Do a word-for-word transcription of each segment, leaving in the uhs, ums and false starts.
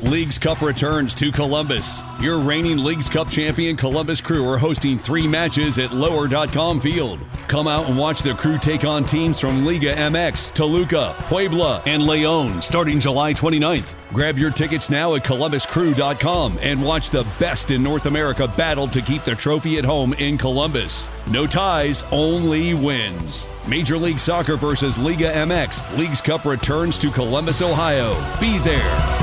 Leagues Cup returns to Columbus. Your reigning Leagues Cup champion Columbus Crew are hosting three matches at lower dot com Field. Come out and watch the Crew take on teams from Liga M X, Toluca, Puebla, and León starting July twenty-ninth. Grab your tickets now at columbus crew dot com and watch the best in North America battle to keep the trophy at home in Columbus. No ties, only wins. Major League Soccer versus Liga M X. Leagues Cup returns to Columbus, Ohio. Be there.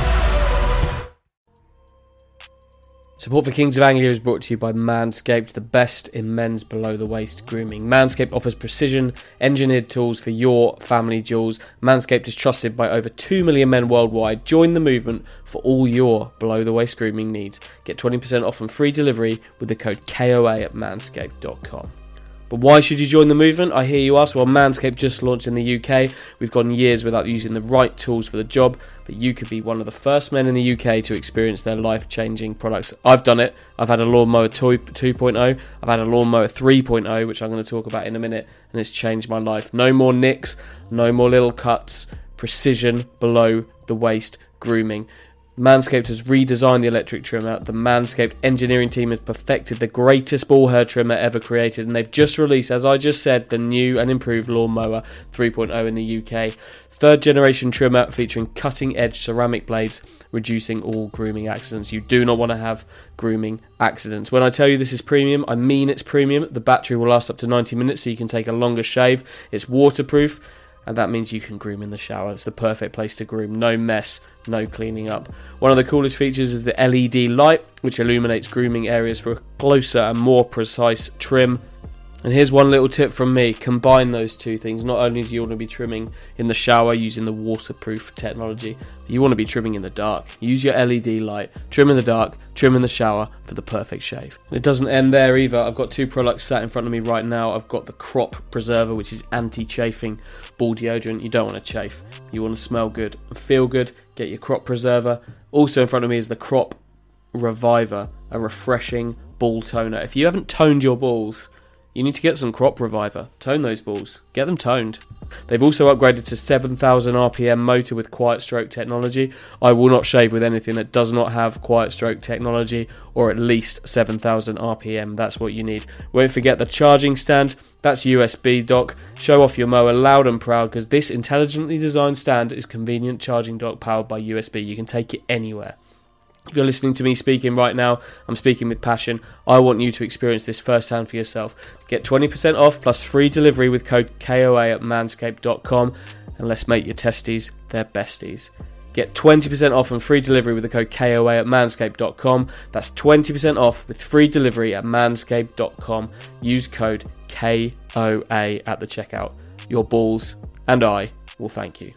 Support for Kings of Anglia is brought to you by Manscaped, the best in men's below-the-waist grooming. Manscaped offers precision, engineered tools for your family jewels. Manscaped is trusted by over two million men worldwide. Join the movement for all your below-the-waist grooming needs. Get twenty percent off and free delivery with the code K O A at manscaped dot com. But why should you join the movement? I hear you ask. Well, Manscaped just launched in the U K. We've gone years without using the right tools for the job, but you could be one of the first men in the U K to experience their life-changing products. I've done it. I've had a lawnmower two point oh. I've had a lawnmower three point oh, which I'm going to talk about in a minute, and it's changed my life. No more nicks, no more little cuts, precision below the waist grooming. Manscaped has redesigned the electric trimmer. The Manscaped engineering team has perfected the greatest ball hair trimmer ever created, and they've just released, as I just said, the new and improved Lawnmower three point oh in the U K. Third generation trimmer featuring cutting edge ceramic blades, reducing all grooming accidents. You do not want to have grooming accidents. When I tell you this is premium, I mean it's premium. The battery will last up to ninety minutes, so you can take a longer shave. It's waterproof, and that means you can groom in the shower. It's the perfect place to groom. No mess, no cleaning up. One of the coolest features is the L E D light, which illuminates grooming areas for a closer and more precise trim. And here's one little tip from me. Combine those two things. Not only do you want to be trimming in the shower using the waterproof technology, but you want to be trimming in the dark. Use your L E D light, trim in the dark, trim in the shower for the perfect shave. It doesn't end there either. I've got two products sat in front of me right now. I've got the Crop Preserver, which is anti-chafing ball deodorant. You don't want to chafe. You want to smell good and feel good. Get your Crop Preserver. Also in front of me is the Crop Reviver, a refreshing ball toner. If you haven't toned your balls, you need to get some Crop Reviver. Tone those balls. Get them toned. They've also upgraded to seven thousand R P M motor with quiet stroke technology. I will not shave with anything that does not have quiet stroke technology or at least seven thousand R P M. That's what you need. Won't forget the charging stand. That's U S B dock. Show off your mower loud and proud, because this intelligently designed stand is convenient charging dock powered by U S B. You can take it anywhere. If you're listening to me speaking right now, I'm speaking with passion. I want you to experience this firsthand for yourself. Get twenty percent off plus free delivery with code K O A at manscaped dot com, and let's make your testes their besties. Get twenty percent off and free delivery with the code K O A at manscaped dot com. That's twenty percent off with free delivery at manscaped dot com. Use code K O A at the checkout. Your balls and I will thank you.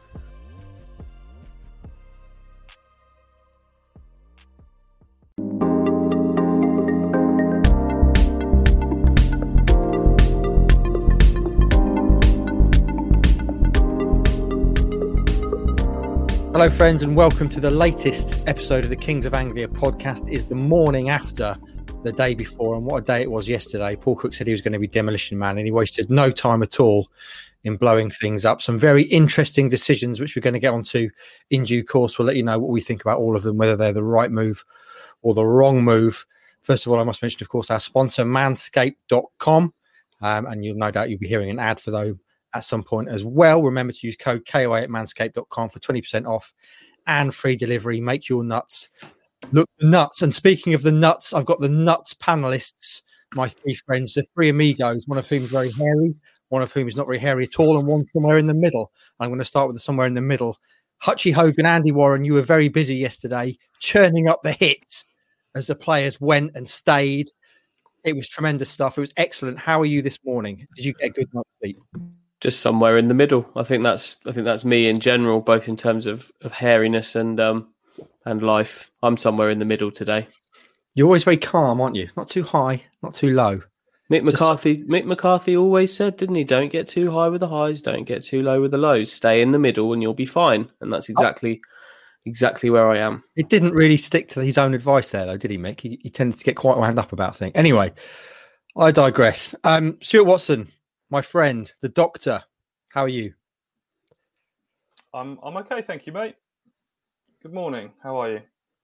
Hello friends, and welcome to the latest episode of the Kings of Anglia podcast. It's the morning after the day before, and what a day it was yesterday. Paul Cook said he was going to be Demolition Man, and he wasted no time at all in blowing things up. Some very interesting decisions which we're going to get onto in due course. We'll let you know what we think about all of them, whether they're the right move or the wrong move. First of all, I must mention, of course, our sponsor, manscaped dot com, um, and you'll no doubt you'll be hearing an ad for those at some point as well. Remember to use code K O A at manscaped dot com for twenty percent off and free delivery. Make your nuts look nuts. And speaking of the nuts, I've got the nuts panelists, my three friends, the three amigos, one of whom is very hairy, one of whom is not very hairy at all, and one somewhere in the middle. I'm going to start with the somewhere in the middle. Hutchie Hogan, Andy Warren, you were very busy yesterday churning up the hits as the players went and stayed. It was tremendous stuff. It was excellent. How are you this morning? Did you get a good night's sleep? Just somewhere in the middle. I think that's I think that's me in general, both in terms of, of hairiness and um and life. I'm somewhere in the middle today. You're always very calm, aren't you? Not too high, not too low. Mick McCarthy Just... Mick McCarthy always said, didn't he? Don't get too high with the highs, don't get too low with the lows. Stay in the middle and you'll be fine. And that's exactly oh. exactly where I am. It didn't really stick to his own advice there, though, did he, Mick? He, he tended to get quite wound up about things. Anyway, I digress. Um, Stuart Watson, my friend, the doctor, how are you? I'm I'm okay, thank you, mate. Good morning. How are you?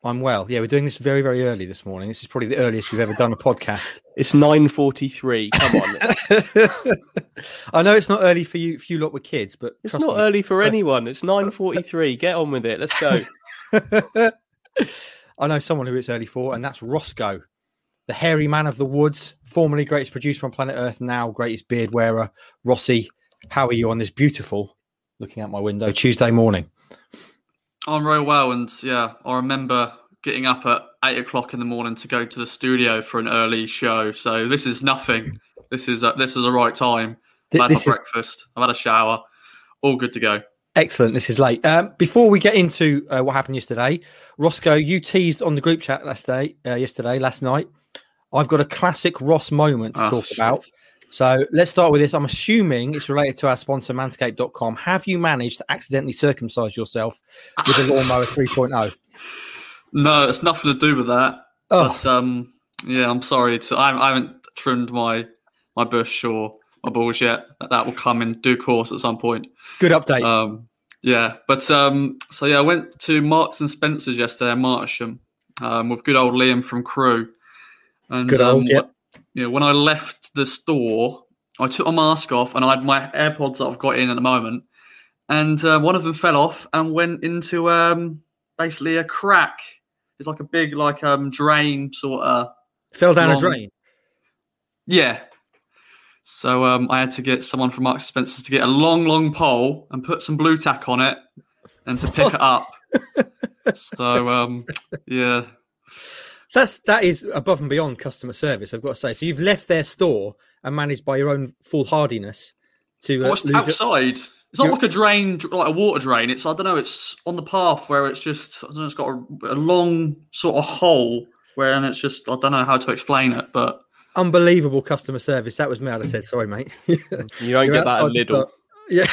I'm well. Yeah, we're doing this very, very early this morning. This is probably the earliest we've ever done a podcast. It's nine forty-three. Come on. I know it's not early for you, for you lot with kids, but it's not me. Early for anyone. It's nine forty-three. Get on with it. Let's go. I know someone who it's early for, and that's Roscoe, the hairy man of the woods, formerly greatest producer on planet Earth, now greatest beard wearer. Rossi, how are you on this beautiful, looking out my window, Tuesday morning? I'm very well, and yeah, I remember getting up at eight o'clock in the morning to go to the studio for an early show. So this is nothing. This is uh, this is the right time. I've had this my is... breakfast. I've had a shower. All good to go. Excellent. This is late. Um, before we get into uh, what happened yesterday, Roscoe, you teased on the group chat last day, uh, yesterday, last night. I've got a classic Ross moment to oh, talk shit. about. So let's start with this. I'm assuming it's related to our sponsor, manscaped dot com. Have you managed to accidentally circumcise yourself with a lawnmower three point oh? No, it's nothing to do with that. Oh. But um, yeah, I'm sorry. To, I, I haven't trimmed my my bush or my balls yet. That, that will come in due course at some point. Good update. Um, yeah, but um, so yeah, I went to Marks and Spencer's yesterday in Martlesham um, with good old Liam from Crew. And, good old, um, yeah. Yeah, when I left the store, I took my mask off and I had my AirPods that I've got in at the moment, and uh, one of them fell off and went into um, basically a crack. It's like a big, like um, drain sort of. Fell down long... a drain. Yeah. So um, I had to get someone from Marks and Spencer's to get a long, long pole and put some blue tack on it and to pick it up. So um, yeah. That's that is above and beyond customer service, I've got to say. So you've left their store and managed by your own foolhardiness to. Uh, oh, it's outside. Your... It's not You're... like a drain, like a water drain. It's I don't know. It's on the path where it's just I don't know. It's got a, a long sort of hole where, and it's just I don't know how to explain it, but unbelievable customer service. That was me. I'd have said sorry, mate. You don't You're get that a little. Yeah.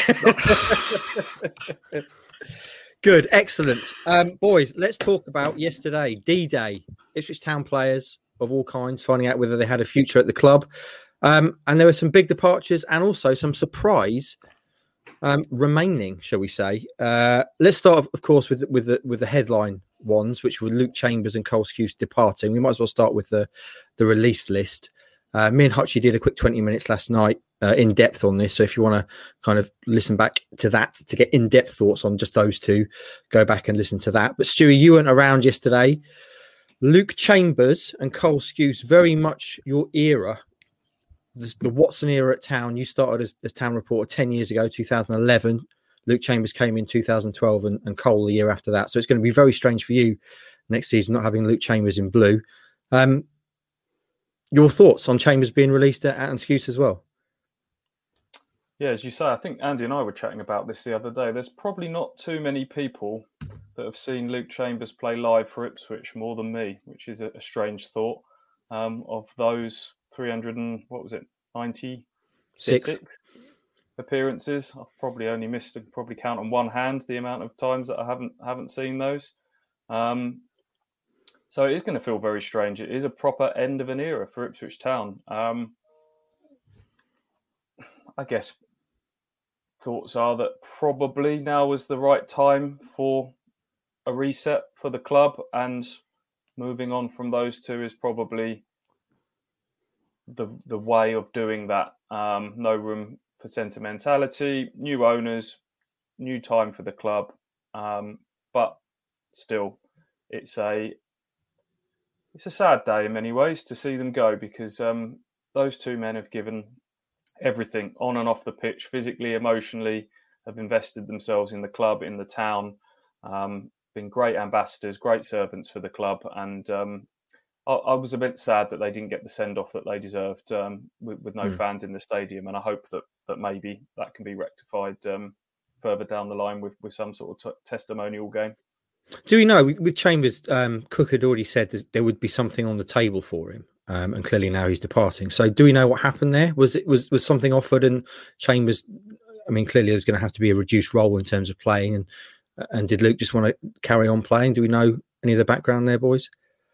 Good, excellent. Um, boys, let's talk about yesterday, D-Day. Ipswich Town players of all kinds finding out whether they had a future at the club. Um, and there were some big departures and also some surprise um, remaining, shall we say. Uh, let's start, of course, with, with, the, with the headline ones, which were Luke Chambers and Cole Skuse departing. We might as well start with the, the released list. Uh, me and Hutchie did a quick twenty minutes last night uh, in depth on this. So if you want to kind of listen back to that to get in depth thoughts on just those two, go back and listen to that. But Stewie, you weren't around yesterday. Luke Chambers and Cole Skuse, very much your era, the, the Watson era at Town. You started as, as Town reporter ten years ago, two thousand eleven. Luke Chambers came in two thousand twelve and, and Cole the year after that. So it's going to be very strange for you next season not having Luke Chambers in blue. Um, Your thoughts on Chambers being released at, at Skuse as well? Yeah, as you say, I think Andy and I were chatting about this the other day. There's probably not too many people that have seen Luke Chambers play live for Ipswich more than me, which is a, a strange thought. Um, of those three hundred and what was it, ninety-six Six. appearances, I've probably only missed, I probably count on one hand the amount of times that I haven't haven't seen those. Um, So it is going to feel very strange. It is a proper end of an era for Ipswich Town. Um, I guess thoughts are that probably now was the right time for a reset for the club, and moving on from those two is probably the the way of doing that. Um, no room for sentimentality, new owners, new time for the club. Um, but still, it's a It's a sad day in many ways to see them go, because um, those two men have given everything on and off the pitch, physically, emotionally, have invested themselves in the club, in the town, um, been great ambassadors, great servants for the club. And um, I, I was a bit sad that they didn't get the send-off that they deserved um, with, with no mm. fans in the stadium. And I hope that that maybe that can be rectified um, further down the line with, with some sort of t- testimonial game. Do we know, with Chambers, um, Cook had already said that there would be something on the table for him, um, and clearly now he's departing. So do we know what happened there? Was it was, was something offered, and Chambers, I mean, clearly there's going to have to be a reduced role in terms of playing, and and did Luke just want to carry on playing? Do we know any of the background there, boys?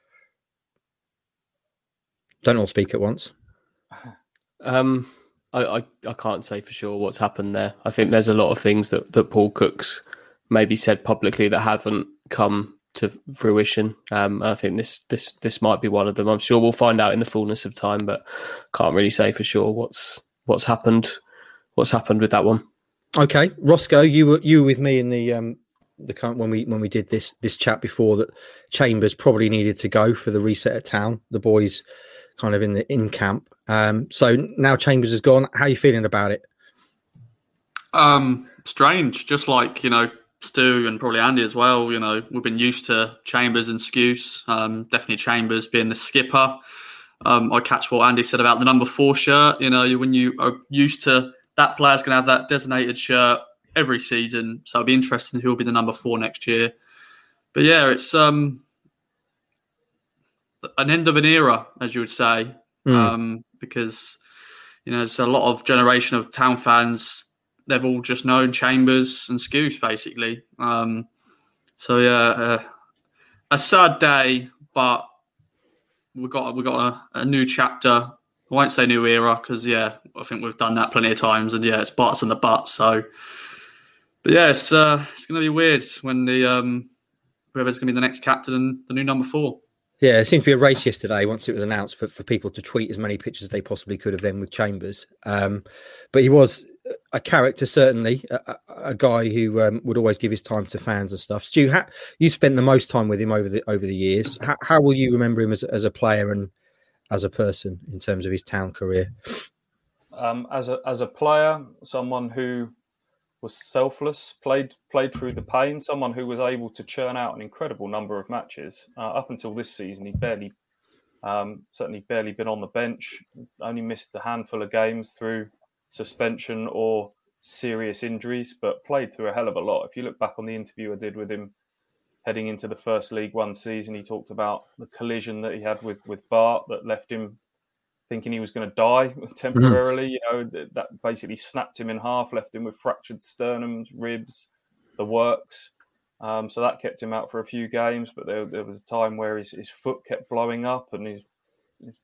Don't all speak at once. Um, I, I, I can't say for sure what's happened there. I think there's a lot of things that, that Paul Cook's maybe said publicly that haven't come to fruition. Um, I think this this this might be one of them. I'm sure we'll find out in the fullness of time, but can't really say for sure what's what's happened. What's happened with that one? Okay, Roscoe, you were you were with me in the um the when we when we did this this chat before that Chambers probably needed to go for the reset of town. The boys kind of in the in camp. Um, so now Chambers has gone. How are you feeling about it? Um, strange, just like you know. Stu and probably Andy as well. You know, we've been used to Chambers and Skuse. Um, definitely Chambers being the skipper. Um, I catch what Andy said about the number four shirt. You know, when you are used to that player's going to have that designated shirt every season. So it'll be interesting who will be the number four next year. But yeah, it's um, an end of an era, as you would say, mm. um, because you know there's a lot of generation of Town fans. They've all just known Chambers and Skuse, basically. Um, so yeah, uh, a sad day, but we've got we got a, a new chapter. I won't say new era because yeah, I think we've done that plenty of times, and yeah, it's butts and the butts. So, but yeah, it's uh, it's going to be weird when the um, whoever's going to be the next captain and the new number four. Yeah, it seemed to be a race yesterday once it was announced for, for people to tweet as many pictures as they possibly could of them with Chambers. Um, but he was a character, certainly, a, a guy who um, would always give his time to fans and stuff. Stu, how, you spent the most time with him over the over the years. How, how will you remember him as, as a player and as a person in terms of his Town career? Um, as a as a player, someone who was selfless, played played through the pain, someone who was able to churn out an incredible number of matches. Uh, up until this season, he barely, um, certainly barely been on the bench, only missed a handful of games through suspension or serious injuries, but played through a hell of a lot. If you look back on the interview I did with him heading into the first League One season, he talked about the collision that he had with, with Bart that left him thinking he was going to die temporarily. Mm. You know, that, that basically snapped him in half, left him with fractured sternums, ribs, the works. Um, so that kept him out for a few games, but there, there was a time where his, his foot kept blowing up and his, his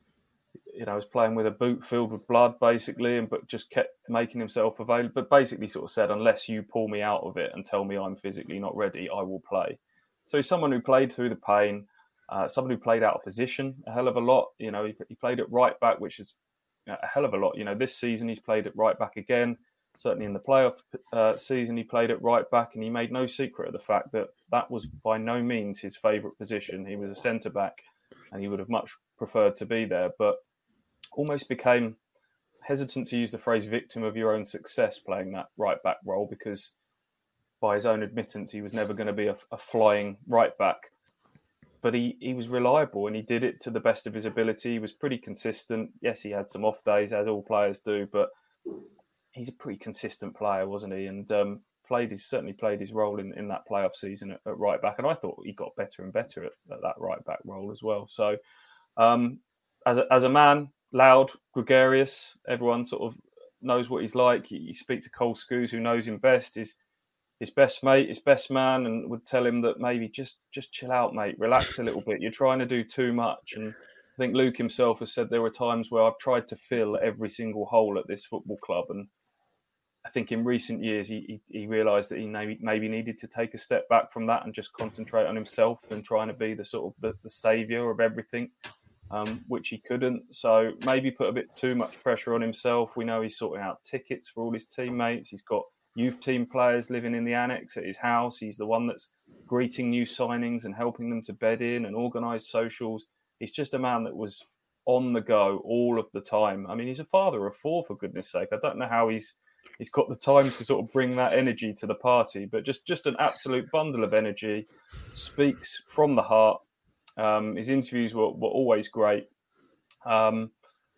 you know, was playing with a boot filled with blood, basically, and but just kept making himself available. But basically sort of said, unless you pull me out of it and tell me I'm physically not ready, I will play. So he's someone who played through the pain, uh, someone who played out of position a hell of a lot. You know, he, he played at right back, which is you know, a hell of a lot. You know, this season he's played at right back again. Certainly in the playoff uh, season, he played at right back, and he made no secret of the fact that that was by no means his favourite position. He was a centre back, and he would have much preferred to be there, but almost became hesitant to use the phrase victim of your own success playing that right back role, because by his own admittance, he was never going to be a, a flying right back. But he, he was reliable and he did it to the best of his ability. He was pretty consistent. Yes, he had some off days, as all players do, but he's a pretty consistent player, wasn't he? And um, played his certainly played his role in, in that playoff season at, at right back. And I thought he got better and better at, at that right back role as well. So um, as a, as a man, loud, gregarious. Everyone sort of knows what he's like. You speak to Cole Skuse, who knows him best, his his best mate, his best man, and would tell him that maybe just just chill out, mate, relax a little bit. You're trying to do too much. And I think Luke himself has said there were times where I've tried to fill every single hole at this football club, and I think in recent years he he, he realised that he maybe, maybe needed to take a step back from that and just concentrate on himself than trying to be the sort of the, the saviour of everything. Um, which he couldn't. So maybe put a bit too much pressure on himself. We know he's sorting out tickets for all his teammates. He's got youth team players living in the annex at his house. He's the one that's greeting new signings and helping them to bed in and organise socials. He's just a man that was on the go all of the time. I mean, he's a father of four, for goodness sake. I don't know how he's he's got the time to sort of bring that energy to the party, but just, just an absolute bundle of energy, speaks from the heart. Um, his interviews were, were always great. Um,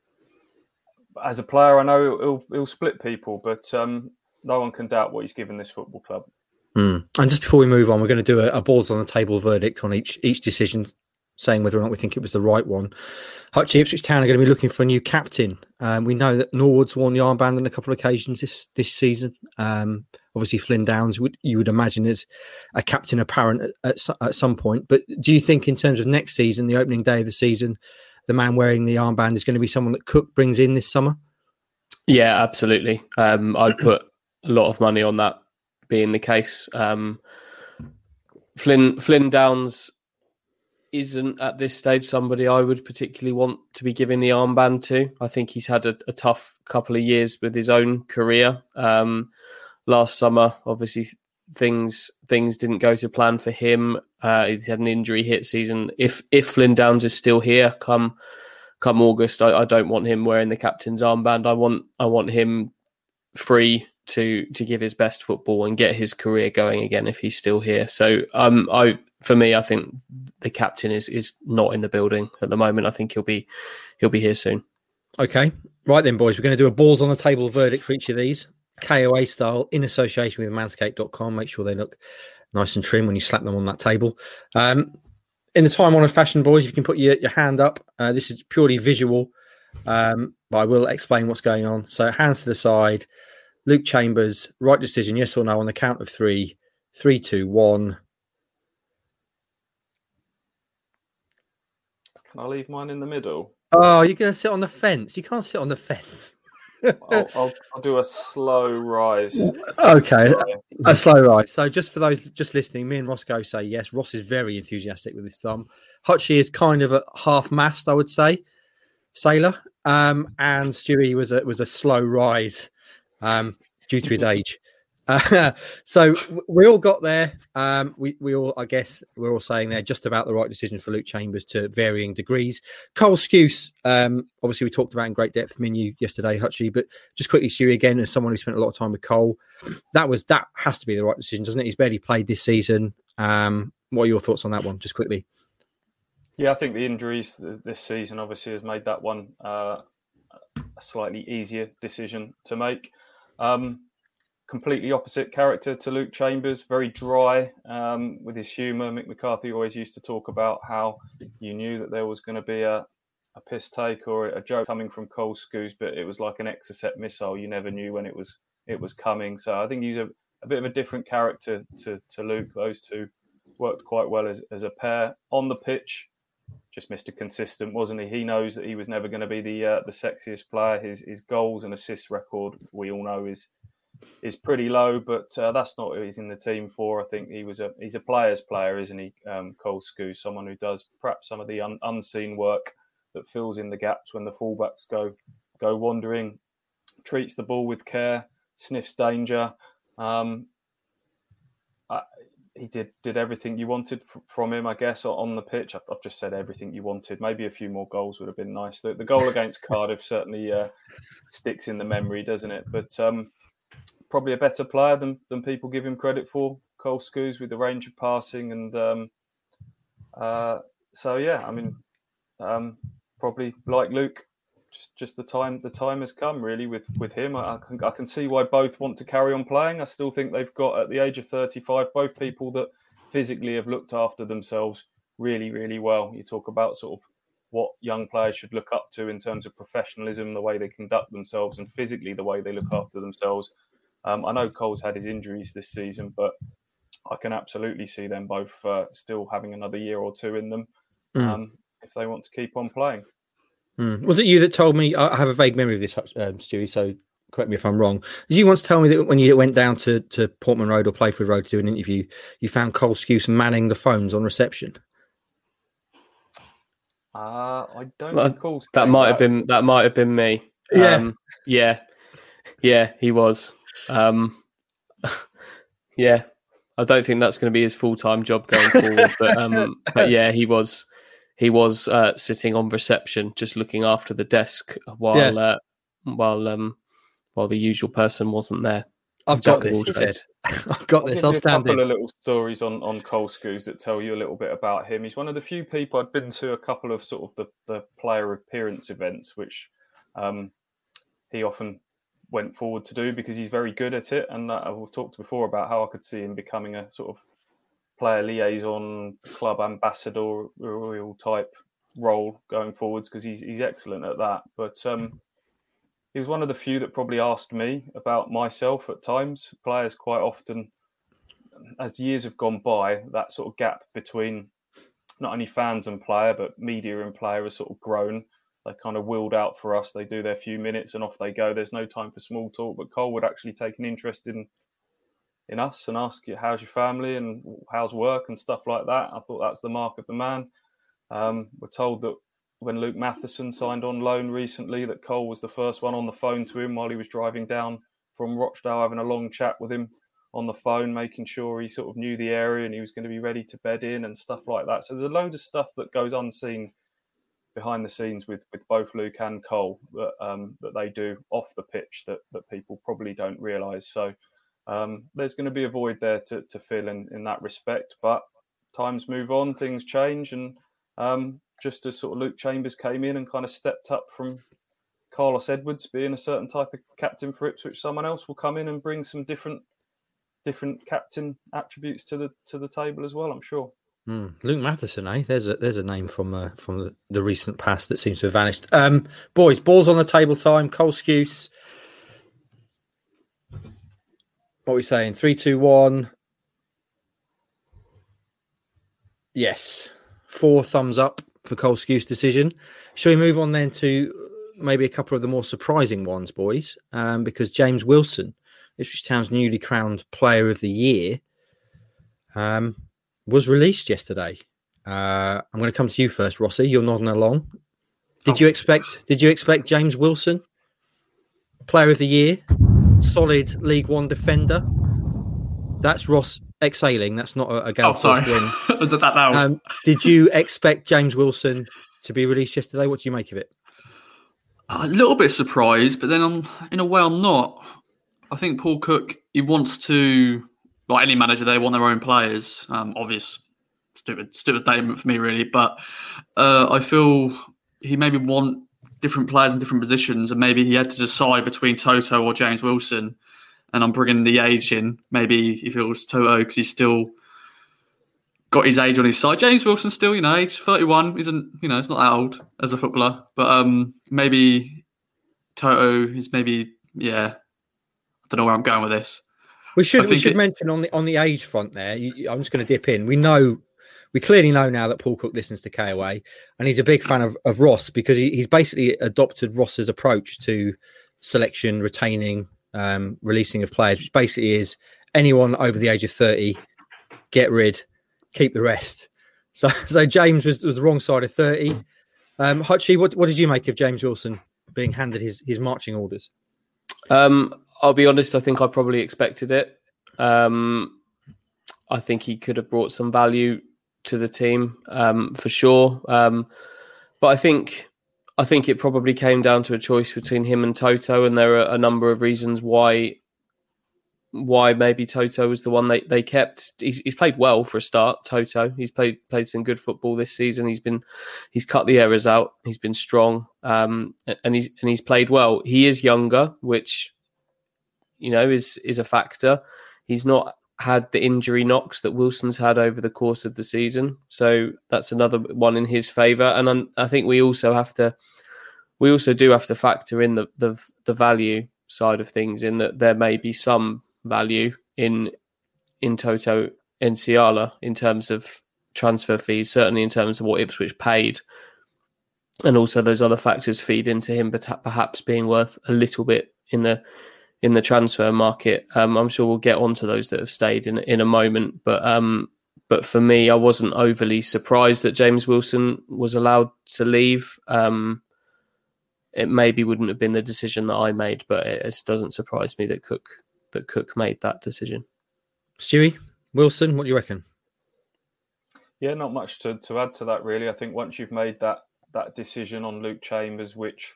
as a player, I know he'll, he'll split people, but um, no one can doubt what he's given this football club. Mm. And just before we move on, we're going to do a, a balls on the table verdict on each each decision, saying whether or not we think it was the right one. Hutchie, Ipswich Town are going to be looking for a new captain. Um, we know that Norwood's worn the armband on a couple of occasions this this season. Um, obviously, Flynn Downs, would, you would imagine, is a captain apparent at, at, at some point. But do you think in terms of next season, the opening day of the season, the man wearing the armband is going to be someone that Cook brings in this summer? Yeah, absolutely. Um, I'd put a lot of money on that being the case. Um, Flynn Flynn Downs isn't at this stage somebody I would particularly want to be giving the armband to. I think he's had a, a tough couple of years with his own career. Um, last summer, obviously, things things didn't go to plan for him. Uh, he's had an injury hit season. If if Flynn Downs is still here come come August, I, I don't want him wearing the captain's armband. I want I want him free to to give his best football and get his career going again if he's still here. So um, I for me, I think the captain is is not in the building at the moment. I think he'll be he'll be here soon. Okay, right then, boys. We're going to do a balls on the table verdict for each of these, K O A style, in association with manscaped dot com. Make sure they look nice and trim when you slap them on that table. Um, in the time-honoured fashion, boys, if you can put your, your hand up. Uh, this is purely visual, um, but I will explain what's going on. So hands to the side. Luke Chambers, right decision, yes or no, on the count of three. Three, two, one. Can I leave mine in the middle? Oh, you're going to sit on the fence. You can't sit on the fence. I'll, I'll, I'll do a slow rise. Okay, a slow rise. So just for those just listening, me and Roscoe say yes. Ross is very enthusiastic with his thumb. Hutchie is kind of a half-mast, I would say, sailor. Um, and Stewie was a, was a slow rise. Um, due to his age. Uh, so we all got there. Um, we, we all, I guess, we're all saying there just about the right decision for Luke Chambers to varying degrees. Cole Skuse, um, obviously we talked about in great depth menu yesterday, Hutchie, but just quickly, Stewie, again, as someone who spent a lot of time with Cole, that was that has to be the right decision, doesn't it? He's barely played this season. Um, what are your thoughts on that one, just quickly? Yeah, I think the injuries this season obviously has made that one uh, a slightly easier decision to make. Um, completely opposite character to Luke Chambers, very dry um, with his humour. Mick McCarthy always used to talk about how you knew that there was going to be a, a piss take or a joke coming from Cole Skuse, but it was like an Exocet missile. You never knew when it was it was coming. So I think he's a, a bit of a different character to, to Luke. Those two worked quite well as, as a pair. On the pitch, just Mister Consistent, wasn't he? He knows that he was never going to be the uh, the sexiest player. His his goals and assists record, we all know, is is pretty low, but uh, that's not what he's in the team for. I think he was a he's a player's player, isn't he? Um, Cole Skuse, someone who does perhaps some of the un, unseen work that fills in the gaps when the fullbacks go go wandering, treats the ball with care, sniffs danger. Um, I, He did did everything you wanted from him, I guess, on the pitch. I've just said everything you wanted. Maybe a few more goals would have been nice. The, the goal against Cardiff certainly uh, sticks in the memory, doesn't it? But um, probably a better player than, than people give him credit for, Cole Skuse, with the range of passing. And um, uh, so, yeah, I mean, um, probably like Luke, just just the time the time has come really with with him. I, I can I can see why both want to carry on playing. I still think they've got, at the age of thirty-five, both people that physically have looked after themselves really really well. You talk about sort of what young players should look up to in terms of professionalism, the way they conduct themselves, and physically the way they look after themselves. Um, I know Cole's had his injuries this season, but I can absolutely see them both uh, still having another year or two in them um, mm. if they want to keep on playing. Mm. Was it you that told me? I have a vague memory of this, um, Stewie, so correct me if I'm wrong. Did you once tell me that when you went down to, to Portman Road or Playford Road to do an interview, you found Cole Skuse manning the phones on reception? Uh, I don't well, recall. That might that. have been that might have been me. Yeah, um, yeah, yeah. He was. Um, yeah, I don't think that's going to be his full time job going forward. But, um, but yeah, he was. He was uh, sitting on reception, just looking after the desk while yeah. uh, while um, while the usual person wasn't there. I've got this. He said. I've got I'll this. I'll stand in. A couple of little stories on, on Cole Skuse that tell you a little bit about him. He's one of the few people. I'd been to a couple of sort of the, the player appearance events, which um, he often went forward to do because he's very good at it. And uh, I've talked before about how I could see him becoming a sort of player liaison, club ambassadorial type role going forwards because he's he's excellent at that. But um, he was one of the few that probably asked me about myself at times. Players quite often, as years have gone by, that sort of gap between not only fans and player, but media and player has sort of grown. They kind of wheeled out for us. They do their few minutes and off they go. There's no time for small talk. But Cole would actually take an interest in in us and ask you, how's your family and how's work and stuff like that. I thought that's the mark of the man. Um, we're told that when Luke Matheson signed on loan recently, that Cole was the first one on the phone to him while he was driving down from Rochdale, having a long chat with him on the phone, making sure he sort of knew the area and he was going to be ready to bed in and stuff like that. So there's a load of stuff that goes unseen behind the scenes with, with both Luke and Cole that um, that they do off the pitch that, that people probably don't realise. So um, there's going to be a void there to, to fill in, in that respect. But times move on, things change, and um, just as sort of Luke Chambers came in and kind of stepped up from Carlos Edwards being a certain type of captain for Ipswich, someone else will come in and bring some different different captain attributes to the to the table as well, I'm sure. Mm, Luke Matheson, eh? There's a there's a name from uh, from the, the recent past that seems to have vanished. Um, boys, balls on the table time. Cole Skuse. What are we saying? Three, two, one. Yes. Four thumbs up for Cole Skuse decision. Shall we move on then to maybe a couple of the more surprising ones, boys? Um, because James Wilson, Ipswich Town's newly crowned Player of the Year, um, was released yesterday. Uh, I'm going to come to you first, Rossi. You're nodding along. Did you expect? Did you expect James Wilson, Player of the Year, solid League One defender? That's Ross exhaling. That's not a, a Gale Oh, sorry. win. Was it that loud? Um, did you expect James Wilson to be released yesterday? What do you make of it? A little bit surprised, but then I'm, in a way, I'm not. I think Paul Cook, he wants to, like any manager, they want their own players. Um, obvious, stupid, stupid statement for me, really. But uh, I feel he maybe want different players in different positions, and maybe he had to decide between Toto or James Wilson. And I'm bringing the age in. Maybe he feels Toto because he's still got his age on his side. James Wilson still, you know, age thirty-one. Isn't, you know, it's not that old as a footballer. But um, maybe Toto is maybe, yeah. I don't know where I'm going with this. We should we should it, mention on the on the age front there. You, I'm just going to dip in. We know, we clearly know now that Paul Cook listens to K O A, and he's a big fan of, of Ross because he, he's basically adopted Ross's approach to selection, retaining, um, releasing of players, which basically is anyone over the age of thirty, get rid, keep the rest. So, so James was, was the wrong side of thirty. Um, Hutchie, what what did you make of James Wilson being handed his his marching orders? Um, I'll be honest, I think I probably expected it. Um, I think he could have brought some value to the team, um, for sure. Um, but I think I think it probably came down to a choice between him and Toto, and there are a number of reasons why why maybe Toto was the one they, they kept. He's, he's played well for a start, Toto. He's played played some good football this season. He's been he's cut the errors out. He's been strong, um, and he's and he's played well. He is younger, which you know is is a factor. He's not had the injury knocks that Wilson's had over the course of the season, so that's another one in his favour. And I'm, I think we also have to we also do have to factor in the the, the value side of things, in that there may be some value in in Toto Nsiala in terms of transfer fees, certainly in terms of what Ipswich paid, and also those other factors feed into him, but perhaps being worth a little bit in the in the transfer market. Um, I'm sure we'll get onto those that have stayed in in a moment, but um, but for me, I wasn't overly surprised that James Wilson was allowed to leave. Um, it maybe wouldn't have been the decision that I made, but it, it doesn't surprise me that Cook. that Cook made that decision. Stewie, Wilson, what do you reckon? Yeah, not much to, to add to that, really. I think once you've made that that decision on Luke Chambers, which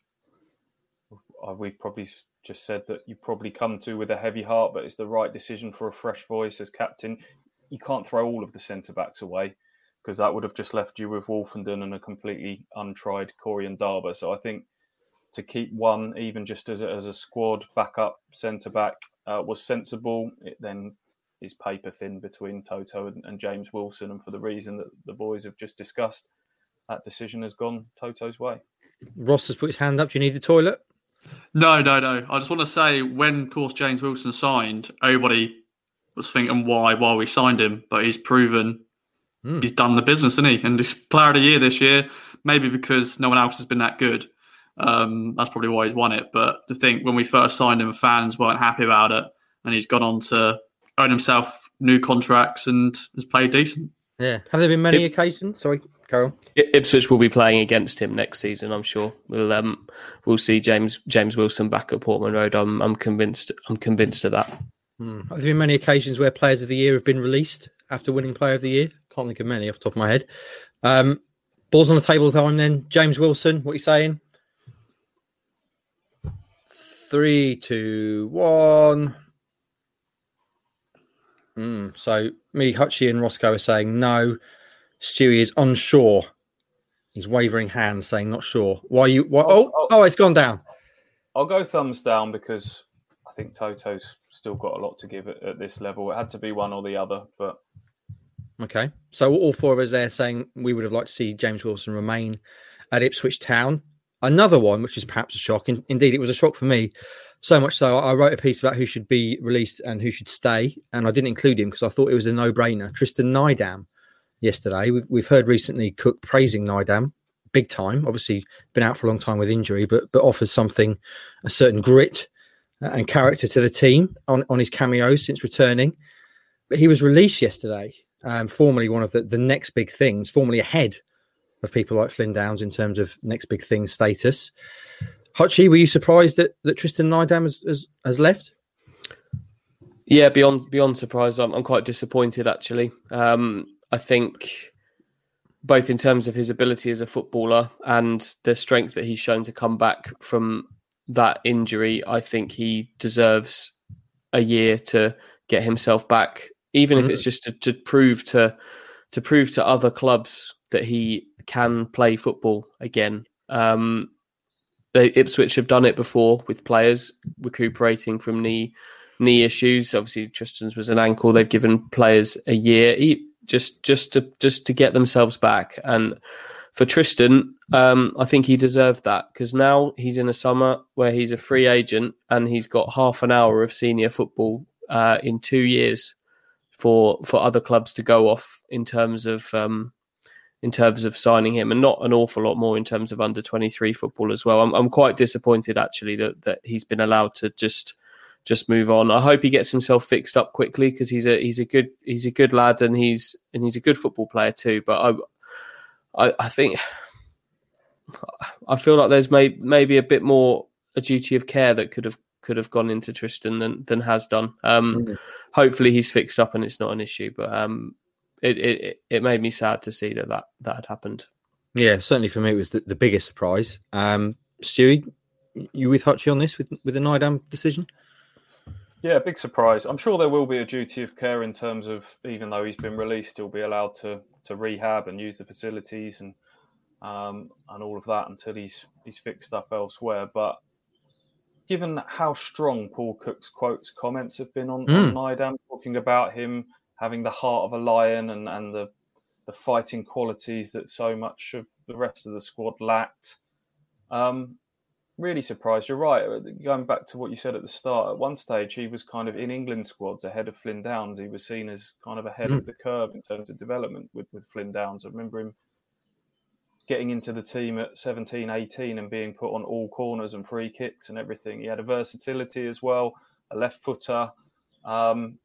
we've probably just said that you probably come to with a heavy heart, but it's the right decision for a fresh voice as captain, you can't throw all of the centre-backs away, because that would have just left you with Wolfenden and a completely untried Corey Ndaba. So I think to keep one, even just as a, as a squad backup centre-back, Uh, was sensible. It then is paper thin between Toto and, and James Wilson, and for the reason that the boys have just discussed, that decision has gone Toto's way. Ross has put his hand up. Do you need the toilet? No, no, no. I just want to say, when, of course, James Wilson signed, everybody was thinking why, why we signed him, but he's proven mm. he's done the business, isn't he? And this Player of the Year this year, maybe because no one else has been that good. Um, that's probably why he's won it. But to think when we first signed him, fans weren't happy about it, and he's gone on to earned himself new contracts and has played decent. Yeah. Have there been many It, occasions? Sorry, Carol. Ipswich will be playing against him next season, I'm sure. We'll um we'll see James James Wilson back at Portman Road. I'm I'm convinced I'm convinced of that. Hmm. Have there been many occasions where players of the year have been released after winning player of the year? Can't think of many off the top of my head. Um, balls on the table time then. James Wilson, what are you saying? Three, two, one. Mm, so me, Hutchie and Roscoe are saying no. Stewie is unsure. He's wavering hands saying not sure. Why you? Why, oh, oh, oh, it's gone down. I'll go thumbs down because I think Toto's still got a lot to give at, at this level. It had to be one or the other, but... Okay. So all four of us there saying we would have liked to see James Wilson remain at Ipswich Town. Another one, which is perhaps a shock. In, indeed, it was a shock for me. So much so, I wrote a piece about who should be released and who should stay, and I didn't include him because I thought it was a no-brainer. Tristan Nydam yesterday. We've, we've heard recently Cook praising Nydam big time. Obviously, been out for a long time with injury, but but offers something, a certain grit and character to the team on, on his cameos since returning. But he was released yesterday, um, formerly one of the, the next big things, formerly ahead of people like Flynn Downs in terms of next big thing status. Hutchie, were you surprised that, that Tristan Nydam has, has, has left? Yeah, beyond beyond surprise, I'm, I'm quite disappointed actually. Um, I think both in terms of his ability as a footballer and the strength that he's shown to come back from that injury, I think he deserves a year to get himself back, even mm-hmm. if it's just to, to prove to to prove to other clubs that he can play football again. Um, they, Ipswich have done it before with players recuperating from knee knee issues. Obviously, Tristan's was an ankle. They've given players a year he, just just to just to get themselves back. And for Tristan, um, I think he deserved that because now he's in a summer where he's a free agent and he's got half an hour of senior football uh, in two years for for other clubs to go off in terms of um, in terms of signing him, and not an awful lot more in terms of under twenty-three football as well. I'm I'm quite disappointed actually that that he's been allowed to just just move on. I hope he gets himself fixed up quickly because he's a he's a good he's a good lad and he's and he's a good football player too. But I I, I think I feel like there's may, maybe a bit more a duty of care that could have could have gone into Tristan than than has done. Um, mm-hmm. Hopefully he's fixed up and it's not an issue. But um, it it it made me sad to see that that, that had happened. Yeah, certainly for me it was the, the biggest surprise. Um, Stewie, you with Hutchie on this with with the Nydam decision? Yeah, big surprise. I'm sure there will be a duty of care in terms of, even though he's been released, he'll be allowed to to rehab and use the facilities and um, and all of that until he's he's fixed up elsewhere. But given how strong Paul Cook's quotes comments have been on, mm. on Nydam, talking about him having the heart of a lion and, and the the fighting qualities that so much of the rest of the squad lacked, um, really surprised. You're right. Going back to what you said at the start, at one stage he was kind of in England squads ahead of Flynn Downs. He was seen as kind of ahead mm. of the curve in terms of development with, with Flynn Downs. I remember him getting into the team at seventeen, eighteen and being put on all corners and free kicks and everything. He had a versatility as well, a left footer, um,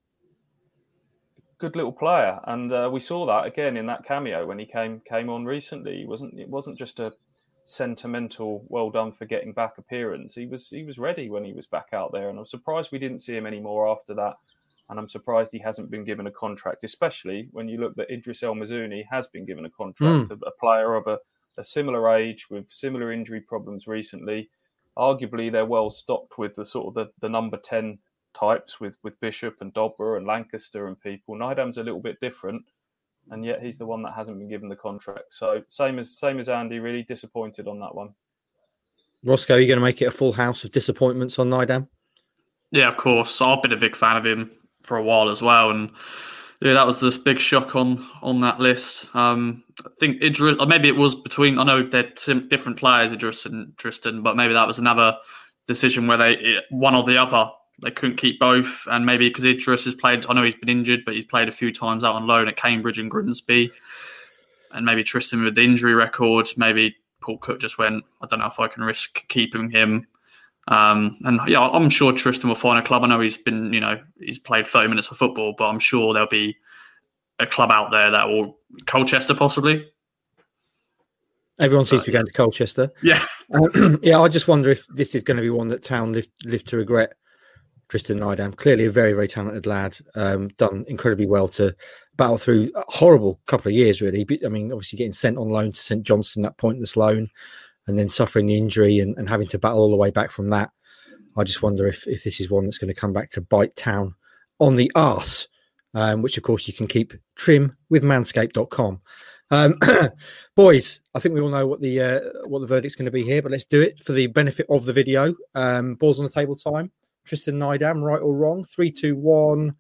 good little player. And uh, we saw that again in that cameo when he came came on recently. He wasn't, it wasn't just a sentimental well done for getting back appearance. He was he was ready when he was back out there, and I'm surprised we didn't see him anymore after that, and I'm surprised he hasn't been given a contract, especially when you look that Idris El Mazouni has been given a contract, mm. a, a player of a, a similar age with similar injury problems recently. Arguably they're well stocked with the sort of the, the number ten types with, with Bishop and Dobber and Lancaster and people. Nydam's a little bit different, and yet he's the one that hasn't been given the contract. So same as same as Andy, really disappointed on that one. Roscoe, are you going to make it a full house of disappointments on Nydam? Yeah, of course. I've been a big fan of him for a while as well, and yeah, that was this big shock on on that list. Um, I think Idris, or maybe it was between. I know they're different players, Idris and Tristan, but maybe that was another decision where they one or the other. They couldn't keep both, and maybe because Idris has played, I know he's been injured, but he's played a few times out on loan at Cambridge and Grimsby, and maybe Tristan with the injury record, maybe Paul Cook just went, I don't know if I can risk keeping him. Um, and yeah, I'm sure Tristan will find a club. I know he's been, you know, he's played thirty minutes of football, but I'm sure there'll be a club out there that will, Colchester possibly. Everyone seems to be going to Colchester. Yeah. Um, yeah, I just wonder if this is going to be one that Town live, live to regret. Tristan Nydam, clearly a very, very talented lad, um, done incredibly well to battle through a horrible couple of years, really. I mean, obviously getting sent on loan to St Johnstone, that pointless loan, and then suffering the injury and, and having to battle all the way back from that. I just wonder if, if this is one that's going to come back to bite Town on the arse, um, which, of course, you can keep trim with manscaped dot com. Um, boys, I think we all know what the uh, what the verdict's going to be here, but let's do it for the benefit of the video. Um, balls on the table time. Tristan Nydam, right or wrong? Three, two, one.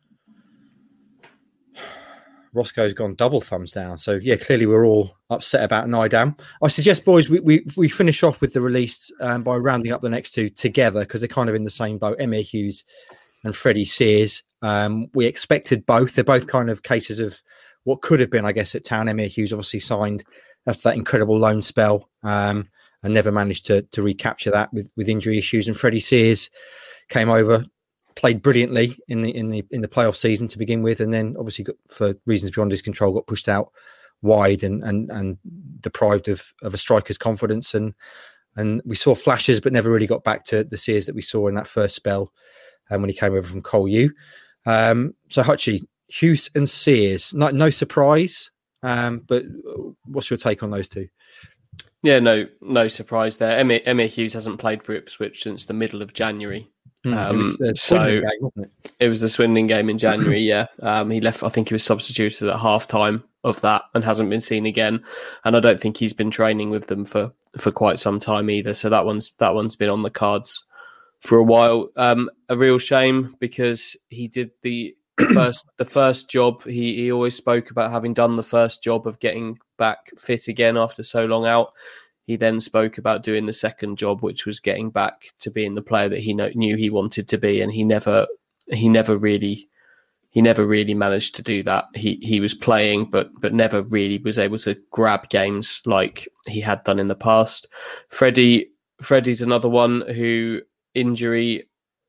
Roscoe's gone double thumbs down. So, yeah, clearly we're all upset about Nydam. I suggest, boys, we we, we finish off with the release um, by rounding up the next two together because they're kind of in the same boat. Emyr Hughes and Freddie Sears. Um, we expected both. They're both kind of cases of what could have been, I guess, at Town. Emyr Hughes obviously signed after that incredible loan spell um, and never managed to to recapture that with, with injury issues. And Freddie Sears came over, played brilliantly in the in the in the playoff season to begin with, and then obviously got, for reasons beyond his control, got pushed out wide and and and deprived of of a striker's confidence. And and we saw flashes, but never really got back to the Sears that we saw in that first spell um, when he came over from Col U. Um, so Hutchie, Hughes and Sears, no, no surprise, um, but what's your take on those two? Yeah, no, no surprise there. Emyr, Emyr Hughes hasn't played for Ipswich since the middle of January. Mm, um, it was the so game, wasn't it? It was the Swindon game in January. Yeah, um, he left. I think he was substituted at half time of that and hasn't been seen again. And I don't think he's been training with them for, for quite some time either. So that one's that one's been on the cards for a while. Um, a real shame because he did the. The first, the first job, he, he always spoke about having done the first job of getting back fit again after so long out. He then spoke about doing the second job, which was getting back to being the player that he know, knew he wanted to be, and he never, he never really, he never really managed to do that. He he was playing, but but never really was able to grab games like he had done in the past. Freddie, Freddie's another one who injury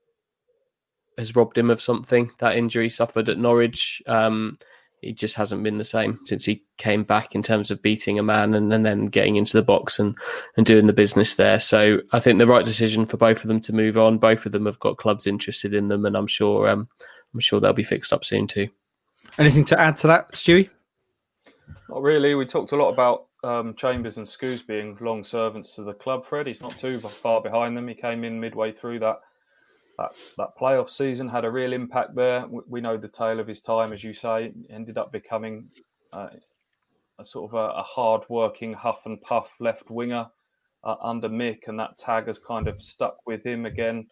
has robbed him of something. That injury suffered at Norwich. Um, he just hasn't been the same since he came back in terms of beating a man and, and then getting into the box and, and doing the business there. So I think the right decision for both of them to move on. Both of them have got clubs interested in them, and I'm sure um, I'm sure they'll be fixed up soon too. Anything to add to that, Stewie? Not really. We talked a lot about um, Chambers and Scouse being long servants to the club. Freddie's not too far behind them. He came in midway through that That, that playoff season, had a real impact there. We know the tale of his time, as you say, ended up becoming uh, a sort of a, a hard-working, huff and puff left winger uh, under Mick, and that tag has kind of stuck with him again.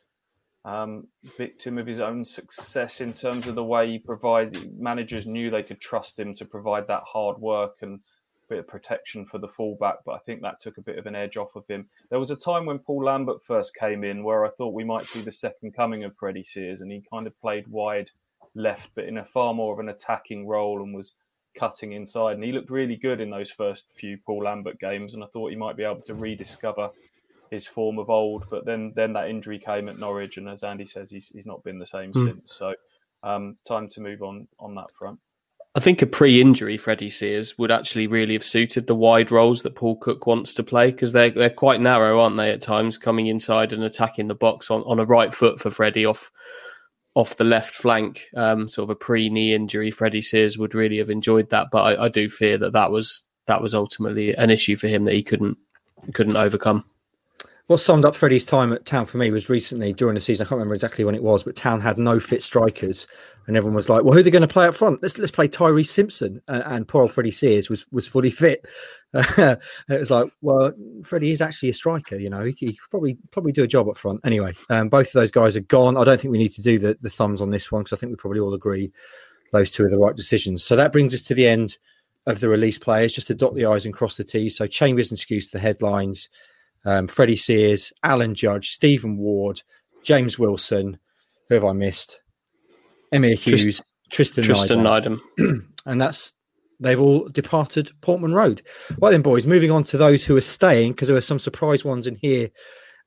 Um, victim of his own success in terms of the way he provided. Managers knew they could trust him to provide that hard work and bit of protection for the fullback, but I think that took a bit of an edge off of him. There was a time when Paul Lambert first came in where I thought we might see the second coming of Freddie Sears, and he kind of played wide left, but in a far more of an attacking role and was cutting inside. And he looked really good in those first few Paul Lambert games, and I thought he might be able to rediscover his form of old. But then then that injury came at Norwich, and as Andy says, he's, he's not been the same mm. since. So um, time to move on on that front. I think a pre-injury Freddie Sears would actually really have suited the wide roles that Paul Cook wants to play, because they're, they're quite narrow, aren't they, at times, coming inside and attacking the box on, on a right foot for Freddie off off the left flank. Um, sort of a pre-knee injury, Freddie Sears would really have enjoyed that, but I, I do fear that that was, that was ultimately an issue for him that he couldn't couldn't overcome. What summed up Freddie's time at Town for me was recently during the season. I can't remember exactly when it was, but Town had no fit strikers, and everyone was like, "Well, who are they going to play up front? Let's let's play Tyrese Simpson." And, and poor old Freddie Sears was was fully fit. Uh, and it was like, well, Freddie is actually a striker. You know, he, he could probably probably do a job up front. Anyway, um, both of those guys are gone. I don't think we need to do the the thumbs on this one, because I think we probably all agree those two are the right decisions. So that brings us to the end of the release players. Just to dot the I's and cross the T's. So Chambers and Scouse, the headlines. Um, Freddie Sears, Alan Judge, Stephen Ward, James Wilson. Who have I missed? Emyr Hughes, Trist- Tristan, Tristan Nydam. And that's they've all departed Portman Road. Well then, boys, moving on to those who are staying, because there were some surprise ones in here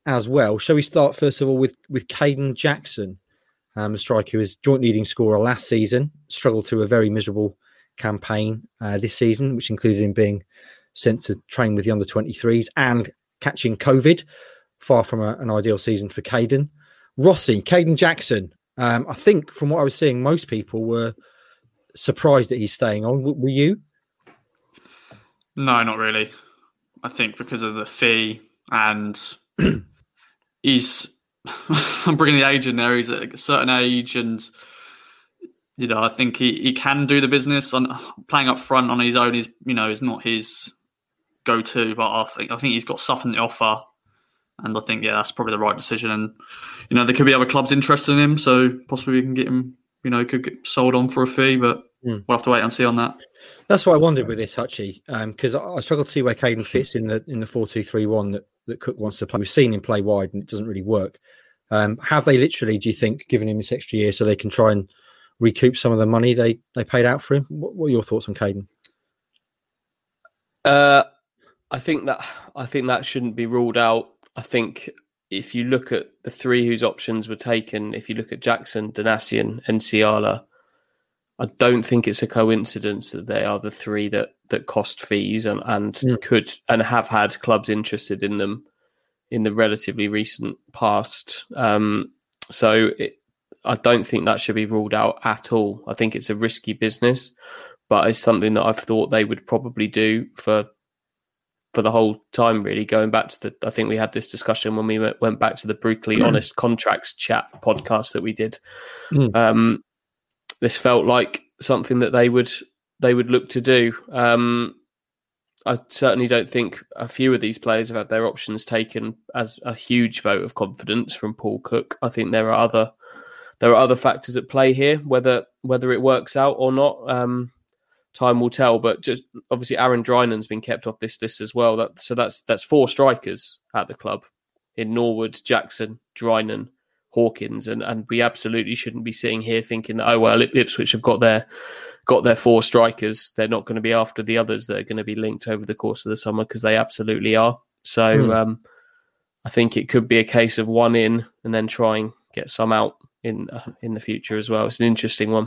as well. Shall we start first of all with with Caden Jackson, um, a striker who was joint leading scorer last season, struggled through a very miserable campaign uh, this season, which included him being sent to train with the under twenty-threes and catching COVID. Far from a, an ideal season for Caden. Rossi, Caden Jackson. Um, I think from what I was seeing, most people were surprised that he's staying on. W- were you? No, not really. I think because of the fee and he's I'm bringing the age in there. He's at a certain age, and you know, I think he, he can do the business. On playing up front on his own is, you know, is not his go-to. But I think I think he's got stuff in the offer. And I think, yeah, that's probably the right decision. And, you know, there could be other clubs interested in him. So possibly we can get him, you know, could get sold on for a fee. But mm. we'll have to wait and see on that. That's what I wondered with this, Hutchie, because um, I struggle to see where Caden fits in the in the four two three one that, that Cook wants to play. We've seen him play wide and it doesn't really work. Um, have they literally, do you think, given him this extra year so they can try and recoup some of the money they, they paid out for him? What, what are your thoughts on Caden? Uh, I think that I think that shouldn't be ruled out. I think if you look at the three whose options were taken, if you look at Jackson, Donacien, and Ciala, I don't think it's a coincidence that they are the three that that cost fees and, and mm. could and have had clubs interested in them in the relatively recent past. Um, so it, I don't think that should be ruled out at all. I think it's a risky business, but it's something that I've thought they would probably do for for the whole time, really. Going back to the, I think we had this discussion when we went back to the Brutally Honest Contracts Chat podcast that we did. Mm. Um, this felt like something that they would they would look to do. Um, I certainly don't think a few of these players have had their options taken as a huge vote of confidence from Paul Cook. I think there are other there are other factors at play here, whether whether it works out or not. Um, Time will tell, but just obviously Aaron Drynan's been kept off this list as well. That so that's that's four strikers at the club in Norwood, Jackson, Drynan, Hawkins, and, and we absolutely shouldn't be sitting here thinking that, oh well, Ipswich have got their got their four strikers. They're not going to be after the others that are going to be linked over the course of the summer, because they absolutely are. So mm. um, I think it could be a case of one in and then try and get some out in uh, in the future as well. It's an interesting one.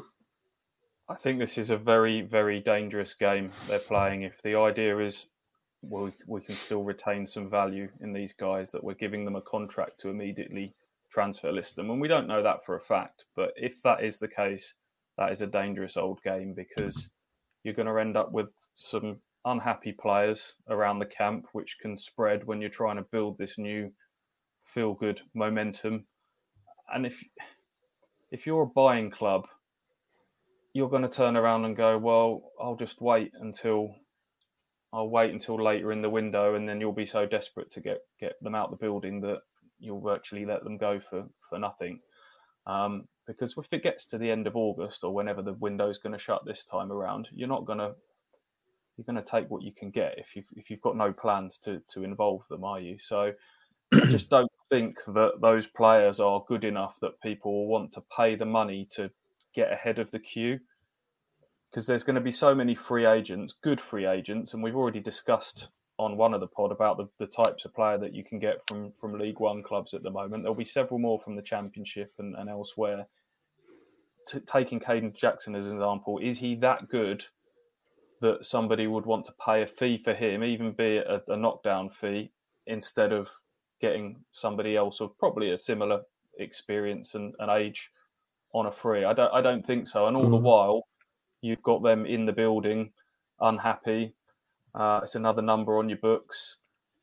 I think this is a very, very dangerous game they're playing. If the idea is, well, we, we can still retain some value in these guys, that we're giving them a contract to immediately transfer list them. And we don't know that for a fact. But if that is the case, that is a dangerous old game, because you're going to end up with some unhappy players around the camp, which can spread when you're trying to build this new feel-good momentum. And if if you're a buying club, you're going to turn around and go, well, I'll just wait until I'll wait until later in the window, and then you'll be so desperate to get, get them out the building that you'll virtually let them go for, for nothing. Um, because if it gets to the end of August or whenever the window's going to shut this time around, you're not going to you're going to take what you can get if you've if you've got no plans to to involve them, are you? So I just don't think that those players are good enough that people will want to pay the money to get ahead of the queue, because there's going to be so many free agents, good free agents, and we've already discussed on one of the pod about the, the types of player that you can get from, from League One clubs at the moment. There'll be several more from the Championship and, and elsewhere. T- taking Caden Jackson as an example, is he that good that somebody would want to pay a fee for him, even be it a, a knockdown fee, instead of getting somebody else of probably a similar experience and, and age on a free? I don't I don't think so. And all mm. the while, you've got them in the building, unhappy. Uh, it's another number on your books.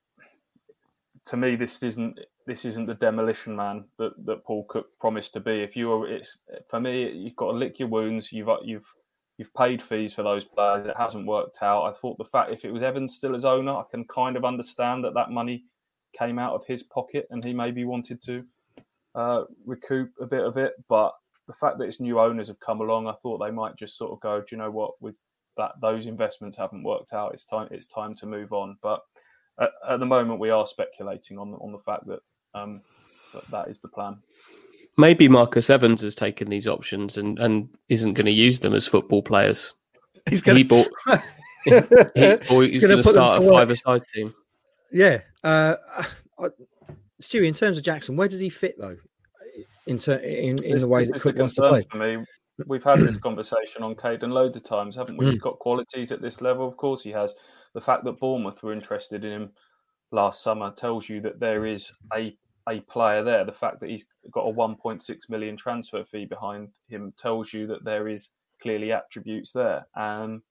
To me, this isn't this isn't the demolition man that, that Paul Cook promised to be. If you were, it's for me, you've got to lick your wounds. You've you've you've paid fees for those players. It hasn't worked out. I thought the fact, if it was Evans still as owner, I can kind of understand that that money came out of his pocket and he maybe wanted to uh, recoup a bit of it, but the fact that it's new owners have come along, I thought they might just sort of go, do you know what, with that, those investments haven't worked out. It's time. It's time to move on. But at, at the moment, we are speculating on on the fact that, um, that that is the plan. Maybe Marcus Evans has taken these options and, and isn't going to use them as football players. He's going he bought. he, or he's, he's going to start a five-a-side team. Yeah. Uh, I, Stewie, in terms of Jackson, where does he fit though? In ter- in, in this, the way this that is Cook the wants to play. concern for me. We've had this conversation on Caden loads of times, haven't we? Mm. He's got qualities at this level. Of course he has. The fact that Bournemouth were interested in him last summer tells you that there is a, a player there. The fact that he's got a one point six million transfer fee behind him tells you that there is clearly attributes there. Um,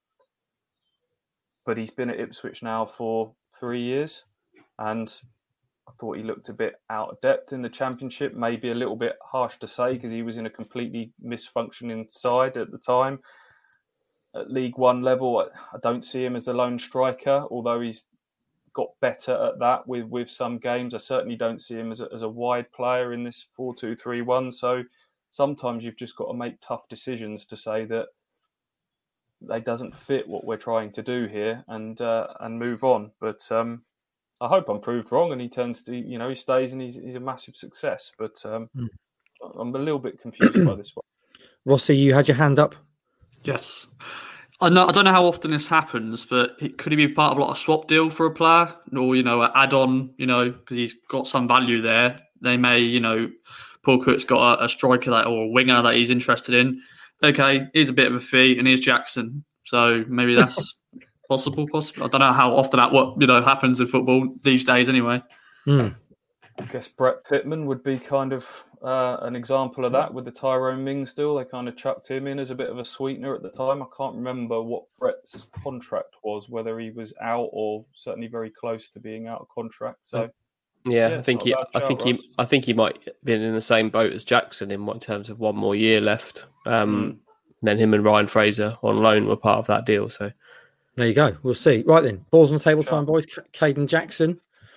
but he's been at Ipswich now for three years and I thought he looked a bit out of depth in the Championship, maybe a little bit harsh to say because he was in a completely misfunctioning side at the time. At League One level, I don't see him as a lone striker, although he's got better at that with, with some games. I certainly don't see him as a, as a wide player in this four two three one. So sometimes you've just got to make tough decisions to say that they doesn't fit what we're trying to do here and uh, and move on. But um, I hope I'm proved wrong and he turns to, you know, he stays and he's, he's a massive success. But um, mm. I'm a little bit confused by this one. Rossi, you had your hand up? Yes. I know. I don't know how often this happens, but it, could he be part of like a swap deal for a player or, you know, an add-on, you know, because he's got some value there. They may, you know, Paul Cook's got a, a striker that, or a winger that he's interested in. Okay, here's a bit of a fee and here's Jackson. So maybe that's... Possible, possible. I don't know how often that what you know happens in football these days. Anyway, mm. I guess Brett Pittman would be kind of uh, an example of that with the Tyrone Mings deal. They kind of chucked him in as a bit of a sweetener at the time. I can't remember what Brett's contract was, whether he was out or certainly very close to being out of contract. So, yeah, yeah I think he, I think he, I think he might have been in the same boat as Jackson in what terms of one more year left. Um, mm. Then him and Ryan Fraser on loan were part of that deal. So. There you go. We'll see. Right then, balls on the table time, boys. Caden Jackson.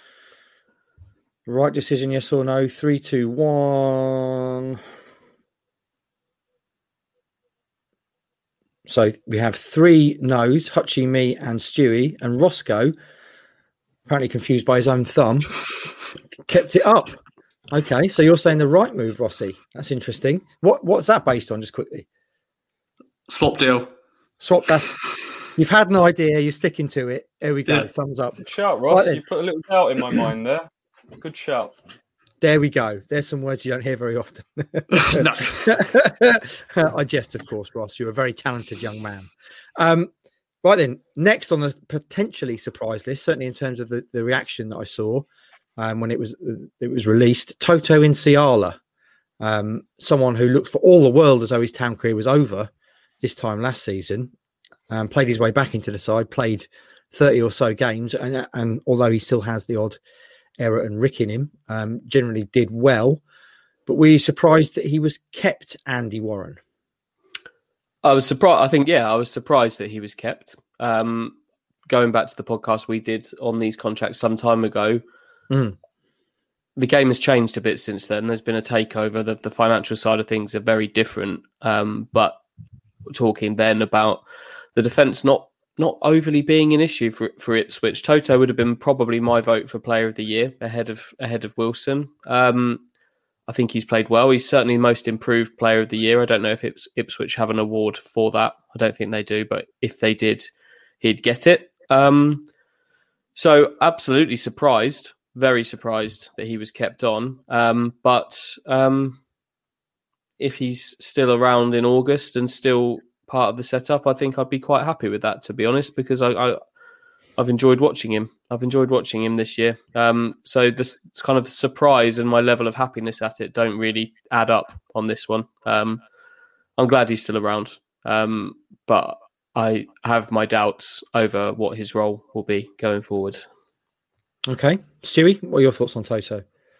Right decision, yes or no? Three, two, one. So we have three no's, Hutchie, me, and Stewie. And Roscoe, apparently confused by his own thumb, kept it up. Okay, so you're saying the right move, Rossi. That's interesting. What What's that based on, just quickly? Swap deal. Swap, that's... You've had an idea, you're sticking to it. There we go. Yeah. Thumbs up. Good shout, Ross. Right you put a little doubt in my mind there. Good shout. There we go. There's some words you don't hear very often. No. I jest, of course, Ross. You're a very talented young man. Um, right then, next on the potentially surprise list, certainly in terms of the, the reaction that I saw um, when it was it was released, Toto Nsiala, um, someone who looked for all the world as though his town career was over this time last season. Um, played his way back into the side, played thirty or so games, and, and although he still has the odd error and rick in him, um, generally did well. But were you surprised that he was kept, Andy Warren? I was surprised. I think, yeah, I was surprised that he was kept. Um, going back to the podcast we did on these contracts some time ago, mm. the game has changed a bit since then. There's been a takeover. The, the financial side of things are very different. Um, but talking then about the defence not not overly being an issue for for Ipswich, Toto would have been probably my vote for Player of the Year ahead of ahead of Wilson. Um, I think he's played well. He's certainly the most improved Player of the Year. I don't know if Ips, Ipswich have an award for that. I don't think they do, but if they did, he'd get it. Um, so absolutely surprised, very surprised that he was kept on. Um, but um, if he's still around in August and still part of the setup, I think I'd be quite happy with that, to be honest, because I, I, I've enjoyed watching him. I've enjoyed watching him this year. Um, so this kind of surprise and my level of happiness at it don't really add up on this one. Um, I'm glad he's still around, um, but I have my doubts over what his role will be going forward. Okay. Stewie, what are your thoughts on Toto?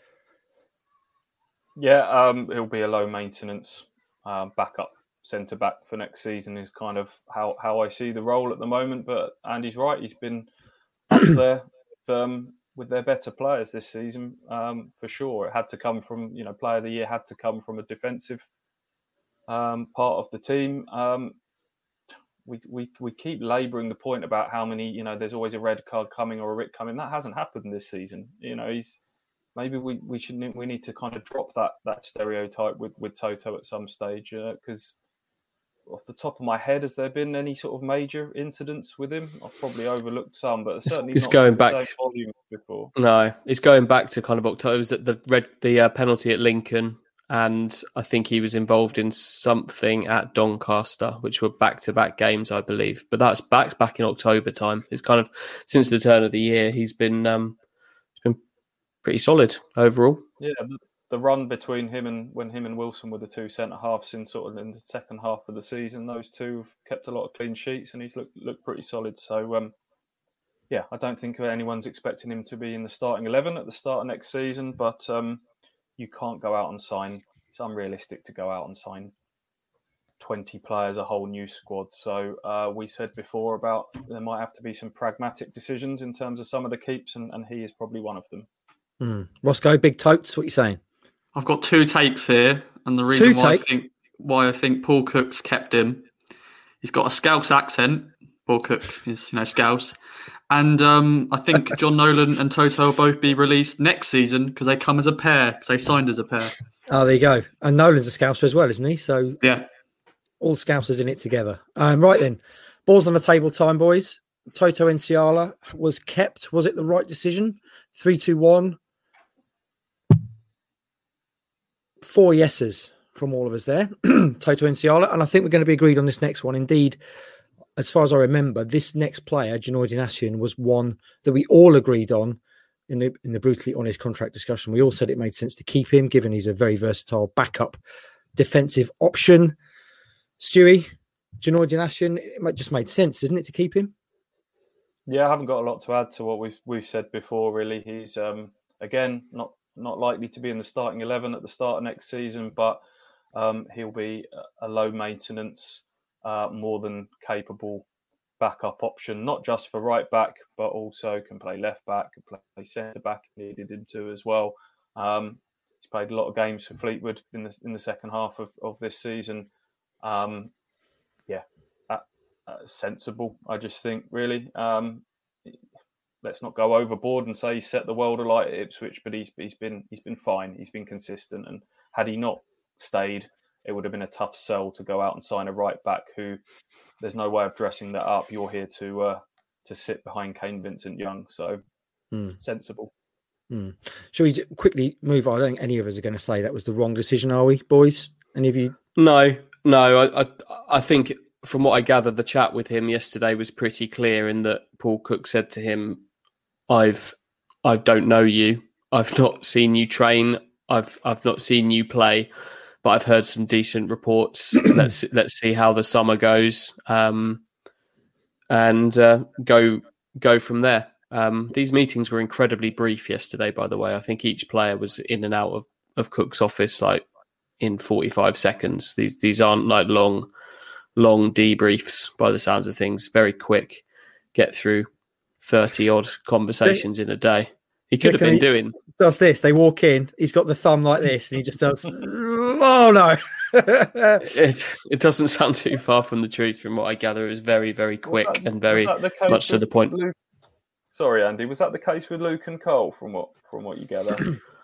Yeah, um, he'll be a low maintenance uh, backup centre back for next season is kind of how, how I see the role at the moment. But Andy's right; he's been up there with, um, with their better players this season um, for sure. It had to come from, you know, Player of the Year had to come from a defensive um, part of the team. Um, we we we keep labouring the point about how many, you know, there's always a red card coming or a writ coming. That hasn't happened this season. You know, he's maybe we we should we need to kind of drop that that stereotype with with Toto at some stage because. Uh, off the top of my head, has there been any sort of major incidents with him? I've probably overlooked some, but certainly it's not going to back the same volume before. No, it's going back to kind of October. It was the red the uh, penalty at Lincoln, and I think he was involved in something at Doncaster, which were back to back games, I believe. But that's back back in October time. It's kind of since the turn of the year, he's been um, he's been pretty solid overall. Yeah. The, the run between him and when him and Wilson were the two centre halves in sort of in the second half of the season, those two have kept a lot of clean sheets, and he's looked looked pretty solid. So um, yeah, I don't think anyone's expecting him to be in the starting eleven at the start of next season, but um, you can't go out and sign. It's unrealistic to go out and sign twenty players, a whole new squad. So uh, we said before about there might have to be some pragmatic decisions in terms of some of the keeps, and, and he is probably one of them. Mm. Roscoe, big totes. What are you saying? I've got two takes here, and the reason Two why I, takes? think, why I think Paul Cook's kept him, he's got a Scouse accent. Paul Cook is, you know, Scouse. And um, I think John Nolan and Toto will both be released next season because they come as a pair, because they signed as a pair. Oh, there you go. And Nolan's a Scouser as well, isn't he? So Yeah. all Scousers in it together. Um, right then, balls on the table time, boys. Toto Nsiala was kept. Was it the right decision? Three, two, one. Four yeses from all of us there. Toto Nsiala. And I think we're going to be agreed on this next one. Indeed, as far as I remember, this next player, Janoi Dinasian, was one that we all agreed on in the in the brutally honest contract discussion. We all said it made sense to keep him, given he's a very versatile backup defensive option. Stewie, Janoi Dinasian, it might just made sense, isn't it, to keep him? Yeah, I haven't got a lot to add to what we've we've said before. Really, he's um, again not not likely to be in the starting eleven at the start of next season, but um, he'll be a low maintenance, uh, more than capable backup option, not just for right back, but also can play left back, can play centre back if needed him to as well. Um, he's played a lot of games for Fleetwood in the in the second half of, of this season. Um, yeah, uh, uh, sensible, I just think, really. Um, let's not go overboard and say he set the world alight at Ipswich, but he's he's been he's been fine. He's been consistent, and had he not stayed, it would have been a tough sell to go out and sign a right back who there's no way of dressing that up. You're here to uh, to sit behind Kane Vincent-Young, so mm. sensible. Mm. Shall we quickly move on? I don't think any of us are going to say that was the wrong decision, are we, boys? Any of you? No, no. I, I, I think from what I gathered, the chat with him yesterday was pretty clear in that Paul Cook said to him, "I've, I don't know you. I've not seen you train. I've, I've not seen you play, but I've heard some decent reports. let's, let's see how the summer goes, um, and uh, go, go from there." Um, these meetings were incredibly brief yesterday, by the way. I think each player was in and out of, of Cook's office like in forty-five seconds. These these aren't like long, long debriefs by the sounds of things. Very quick, get through thirty odd conversations in a day. He could have been he doing. Does this? They walk in. He's got the thumb like this, and he just does. Oh no! it it doesn't sound too far from the truth, from what I gather. It was very very quick that, and very much to the point. Luke? Sorry, Andy. Was that the case with Luke and Cole? From what from what you gather,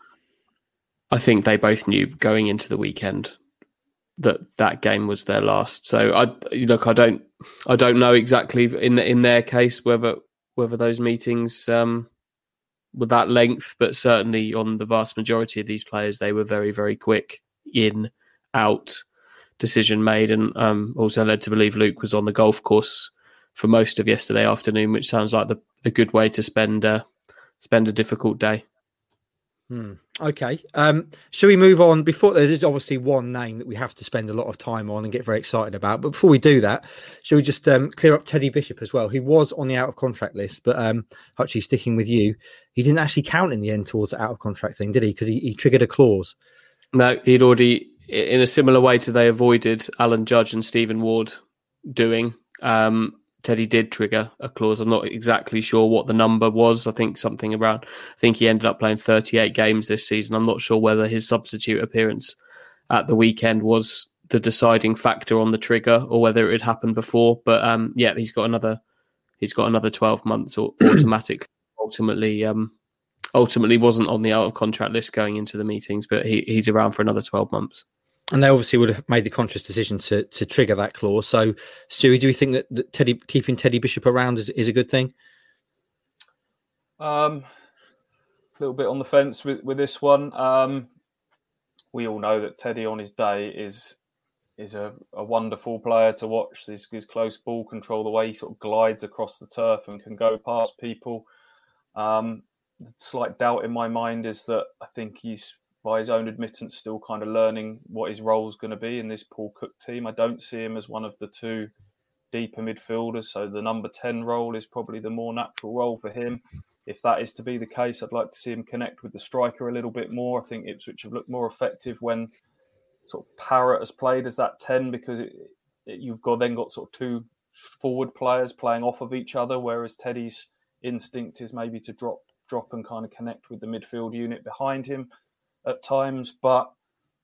I think they both knew going into the weekend that that game was their last. So I look, I don't, I don't know exactly in in their case whether whether those meetings um, were that length, but certainly on the vast majority of these players, they were very very quick, in, out, decision made, and um, also led to believe Luke was on the golf course for most of yesterday afternoon, which sounds like the, a good way to spend uh, spend a difficult day. Hmm. Okay. Um, shall we move on? Before there's obviously one name that we have to spend a lot of time on and get very excited about. But before we do that, shall we just um, clear up Teddy Bishop as well? He was on the out of contract list, but um, actually sticking with you, he didn't actually count in the end towards the out of contract thing, did he? Because he, he triggered a clause. No, he'd already, in a similar way to they avoided Alan Judge and Stephen Ward doing. Um, Teddy did trigger a clause. I'm not exactly sure what the number was. I think something around, I think he ended up playing thirty-eight games this season. I'm not sure whether his substitute appearance at the weekend was the deciding factor on the trigger or whether it had happened before. But um, yeah, he's got another, he's got another twelve months or automatically. ultimately, um, ultimately wasn't on the out of contract list going into the meetings, but he, he's around for another twelve months. and they obviously would have made the conscious decision to to trigger that clause. So, Stewie, do you think that, that Teddy keeping Teddy Bishop around is, is a good thing? Um, a little bit on the fence with, with this one. Um, we all know that Teddy on his day is is a, a wonderful player to watch. His, his close ball control, the way he sort of glides across the turf and can go past people. Um, the slight doubt in my mind is that I think he's, by his own admittance, still kind of learning what his role is going to be in this Paul Cook team. I don't see him as one of the two deeper midfielders, so the number ten role is probably the more natural role for him. If that is to be the case, I'd like to see him connect with the striker a little bit more. I think Ipswich have looked more effective when sort of Parrott has played as that ten, because it, it, you've got then got sort of two forward players playing off of each other, whereas Teddy's instinct is maybe to drop drop and kind of connect with the midfield unit behind him at times. But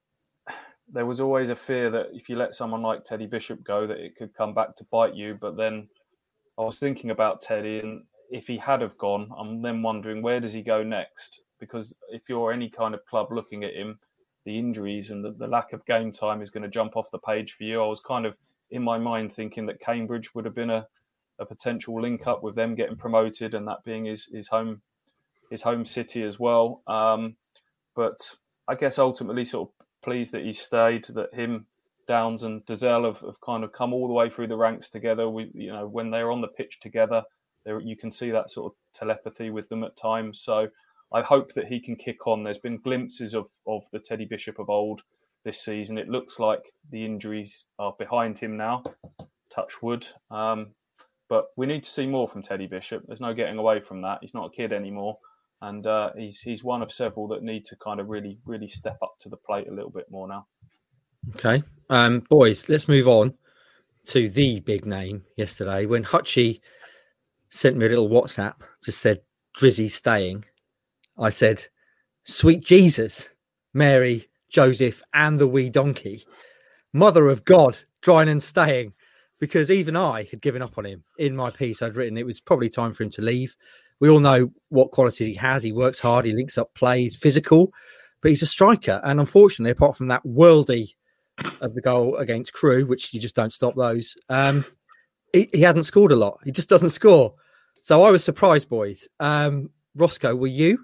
there was always a fear that if you let someone like Teddy Bishop go, that it could come back to bite you. But then I was thinking about Teddy, and if he had have gone, I'm then wondering, where does he go next? Because if you're any kind of club looking at him, the injuries and the, the lack of game time is going to jump off the page for you. I was kind of in my mind thinking that Cambridge would have been a, a potential link up with them getting promoted, and that being his, his home his home city as well. Um, but I guess ultimately sort of pleased that he stayed, that him, Downs and Dazelle have, have kind of come all the way through the ranks together. We, you know, when they're on the pitch together, there you can see that sort of telepathy with them at times. So I hope that he can kick on. There's been glimpses of, of the Teddy Bishop of old this season. It looks like the injuries are behind him now, touch wood. Um, but we need to see more from Teddy Bishop. There's no getting away from that. He's not a kid anymore. And uh, he's he's one of several that need to kind of really, really step up to the plate a little bit more now. Okay. Um, boys, let's move on to the big name yesterday. When Hutchie sent me a little WhatsApp, just said, Drizzy staying, I said, sweet Jesus, Mary, Joseph, and the wee donkey. Mother of God, Drinan staying. Because even I had given up on him. In my piece I'd written it was probably time for him to leave. We all know what qualities he has. He works hard. He links up plays, physical, but he's a striker. And unfortunately, apart from that worldie of the goal against Crewe, which you just don't stop those, um, he, he hadn't scored a lot. He just doesn't score. So I was surprised, boys. Um, Roscoe, were you?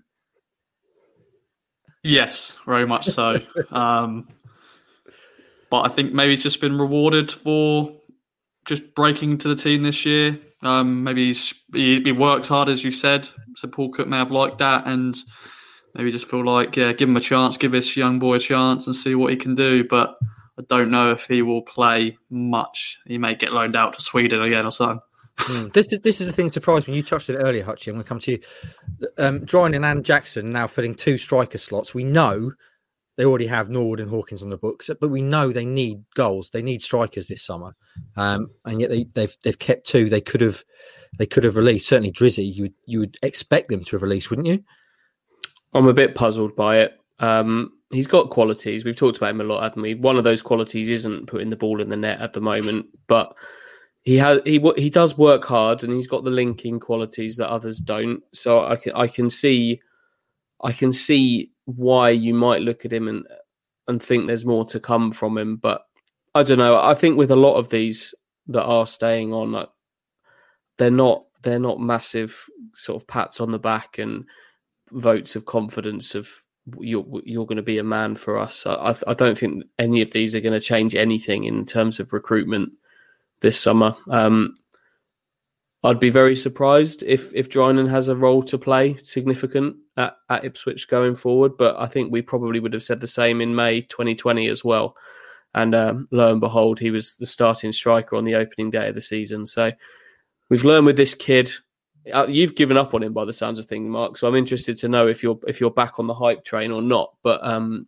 Yes, very much so. um, but I think maybe he's just been rewarded for just breaking into the team this year. Um, maybe he's, he, he works hard, as you said. So Paul Cook may have liked that, and maybe just feel like, yeah, give him a chance, give this young boy a chance and see what he can do. But I don't know if he will play much. He may get loaned out to Sweden again or something. Mm. This is this is the thing that surprised me. You touched it earlier, Hutchie. I'm going to come to you. Um, Drinan and Jackson now filling two striker slots. We know they already have Norwood and Hawkins on the books, but we know they need goals. They need strikers this summer, um, and yet they, they've they've kept two. They could have they could have released. Certainly, Drizzy. You would you would expect them to have released, wouldn't you? I'm a bit puzzled by it. Um, he's got qualities. We've talked about him a lot, haven't we? One of those qualities isn't putting the ball in the net at the moment, but he has he he does work hard, and he's got the linking qualities that others don't. So I can I can see I can see why you might look at him and and think there's more to come from him. But I don't know. I think with a lot of these that are staying on, like, they're not they're not massive sort of pats on the back and votes of confidence of you're you're going to be a man for us. I I don't think any of these are going to change anything in terms of recruitment this summer. Um, I'd be very surprised if if Drinan has a role to play significant at, at Ipswich going forward, but I think we probably would have said the same in May twenty twenty as well. And um, lo and behold, he was the starting striker on the opening day of the season. So we've learned with this kid. Uh, you've given up on him by the sounds of things, Mark. So I'm interested to know if you're if you're back on the hype train or not. But um,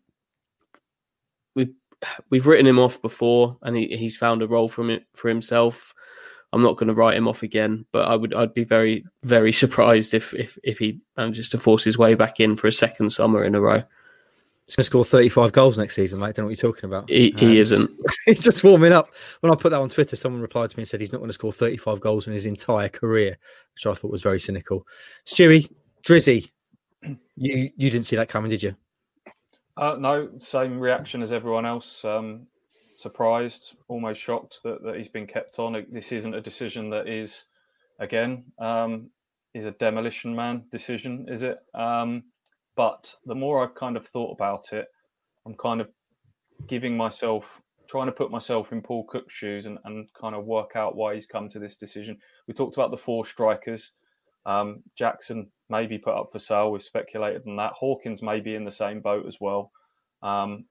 we've we've written him off before, and he, he's found a role from it for himself. I'm not going to write him off again, but I would I'd be very very surprised if if if he manages to force his way back in for a second summer in a row. He's going to score thirty-five goals next season, mate. I don't know what you're talking about. He, he um, isn't. He's just warming up. When I put that on Twitter, someone replied to me and said he's not going to score thirty-five goals in his entire career, which I thought was very cynical. Stewie, Drizzy, you you didn't see that coming, did you? Uh, no, same reaction as everyone else. Um, surprised, almost shocked that, that he's been kept on. This isn't a decision that is, again, um, is a demolition man decision, is it? Um, but the more I've kind of thought about it, I'm kind of giving myself, trying to put myself in Paul Cook's shoes and, and kind of work out why he's come to this decision. We talked about the four strikers. Um, Jackson may be put up for sale. We've speculated on that. Hawkins may be in the same boat as well. Um,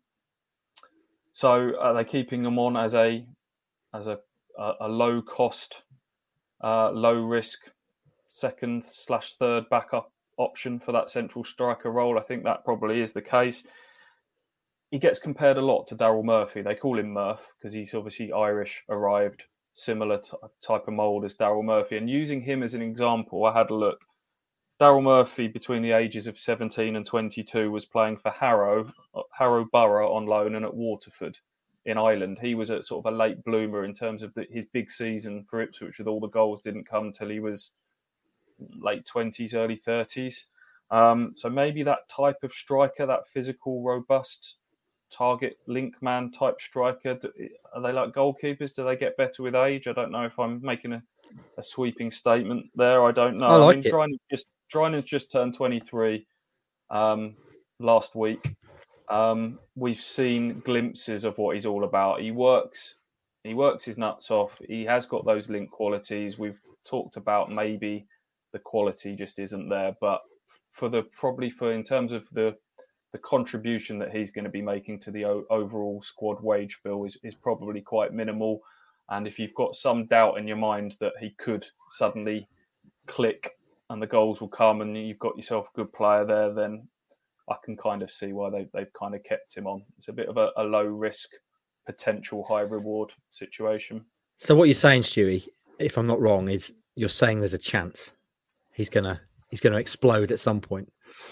so are they keeping them on as a as a, a, a low cost, uh, low risk second slash third backup option for that central striker role? I think that probably is the case. He gets compared a lot to Daryl Murphy. They call him Murph because he's obviously Irish, arrived, similar t- type of mould as Daryl Murphy. And using him as an example, I had a look. Daryl Murphy, between the ages of seventeen and twenty-two, was playing for Harrow, Harrow Borough on loan and at Waterford in Ireland. He was a sort of a late bloomer in terms of the, his big season for Ipswich with all the goals didn't come till he was late twenties, early thirties. Um, so maybe that type of striker, that physical, robust, target link man type striker, are they like goalkeepers? Do they get better with age? I don't know if I'm making a, a sweeping statement there. I don't know. I like I mean, it. Drynen's just, Drynen's just turned twenty-three um, last week. Um, we've seen glimpses of what he's all about. He works, he works his nuts off. He has got those link qualities. We've talked about maybe the quality just isn't there, but for the probably for in terms of the the contribution that he's going to be making to the o- overall squad wage bill is, is probably quite minimal. And if you've got some doubt in your mind that he could suddenly click and the goals will come and you've got yourself a good player there, then I can kind of see why they, they've kind of kept him on. It's a bit of a, a low risk, potential high reward situation. So what you're saying, Stewie, if I'm not wrong, is you're saying there's a chance he's gonna he's gonna explode at some point.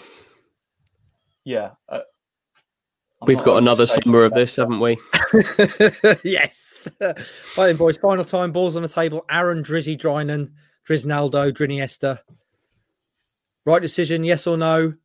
Yeah. Uh, We've got another summer of this, haven't we? Yes. Right then, boys. Final time. Balls on the table. Aaron, Drizzy, Drynen, Drisnaldo, Driniesta. Right decision, yes or no?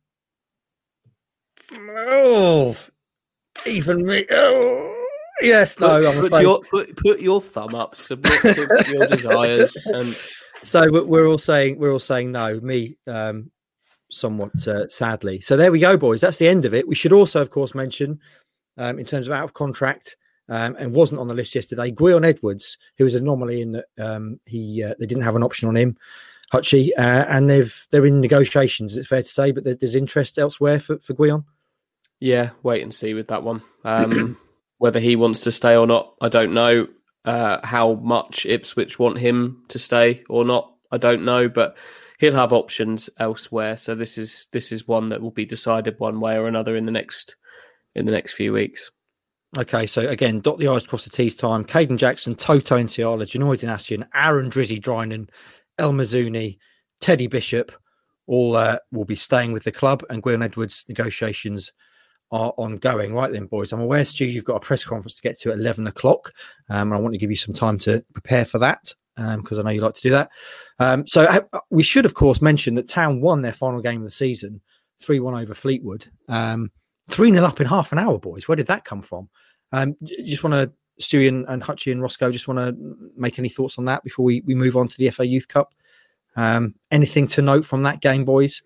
Oh, even me. Oh, yes, no. Put, I'm put, your, put, put your thumb up. Submit to your desires. And so we're all saying we're all saying no. Me, um, somewhat uh, sadly. So there we go, boys. That's the end of it. We should also, of course, mention um, in terms of out of contract um, and wasn't on the list yesterday, Gwion Edwards, who was an anomaly in that um, he uh, they didn't have an option on him, Hutchie, uh, and they've they're in negotiations. It's fair to say, but there's interest elsewhere for for Gwion. Yeah, wait and see with that one. Um, whether he wants to stay or not, I don't know. Uh, how much Ipswich want him to stay or not, I don't know, but he'll have options elsewhere. So this is this is one that will be decided one way or another in the next in the next few weeks. Okay, so again, dot the I's, cross the T's time. Caden Jackson, Toto Nsiala, Janoy Dinastian, Aaron Drizzy Drynen, El Mazzuni, Teddy Bishop, all uh, will be staying with the club, and Gwion Edwards negotiations are ongoing. Right then, boys. I'm aware, Stu, you've got a press conference to get to at eleven o'clock. Um, and I want to give you some time to prepare for that, because um, I know you like to do that. Um, so uh, we should, of course, mention that Town won their final game of the season, three one over Fleetwood. Um, three nil up in half an hour, boys. Where did that come from? Um, just want to, Stewie and, and Hutchie and Roscoe, just want to make any thoughts on that before we, we move on to the F A Youth Cup? Um, anything to note from that game, boys?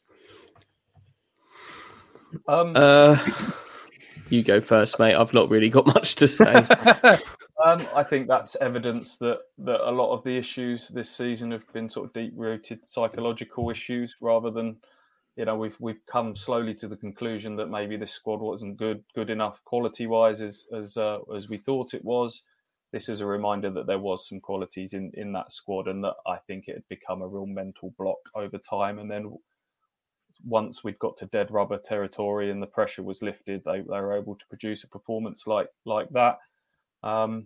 Um, uh, you go first, mate. I've not really got much to say. um, I think that's evidence that, that a lot of the issues this season have been sort of deep-rooted psychological issues rather than, you know, we've we've come slowly to the conclusion that maybe this squad wasn't good good enough quality-wise as as uh, as we thought it was. This is a reminder that there was some qualities in, in that squad, and that I think it had become a real mental block over time. And then once we'd got to dead rubber territory and the pressure was lifted, they, they were able to produce a performance like like that. Um,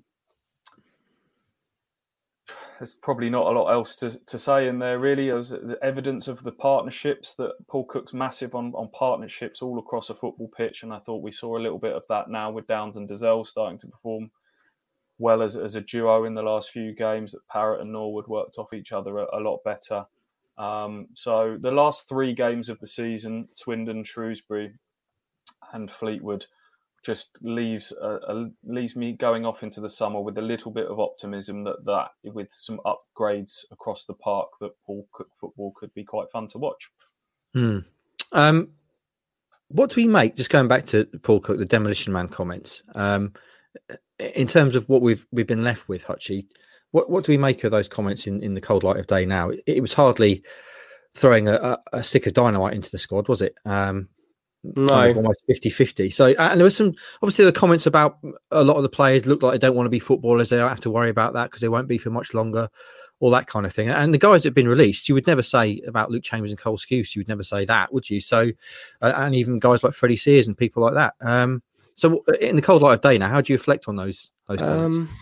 there's probably not a lot else to, to say in there, really. There's the evidence of the partnerships that Paul Cook's massive on, on partnerships all across a football pitch, and I thought we saw a little bit of that now with Downs and Dazelle starting to perform well as, as a duo in the last few games. That Parrott and Norwood worked off each other a, a lot better. Um, so the last three games of the season, Swindon, Shrewsbury and Fleetwood just leaves uh, uh, leaves me going off into the summer with a little bit of optimism that, that with some upgrades across the park, that Paul Cook football could be quite fun to watch. Hmm. Um, what do we make, just going back to Paul Cook, the Demolition Man comments, um, in terms of what we've we've been left with, Hutchie, what, what do we make of those comments in, in the cold light of day now? It, it was hardly throwing a, a, a stick of dynamite into the squad, was it? Um, No, kind of almost fifty-fifty. So, and there was some, obviously the comments about a lot of the players look like they don't want to be footballers. They don't have to worry about that because they won't be for much longer, all that kind of thing. And the guys that have been released, you would never say about Luke Chambers and Cole Skuse, you would never say that, would you? So, uh, and even guys like Freddie Sears and people like that. Um, so in the cold light of day now, how do you reflect on those, those comments? Um,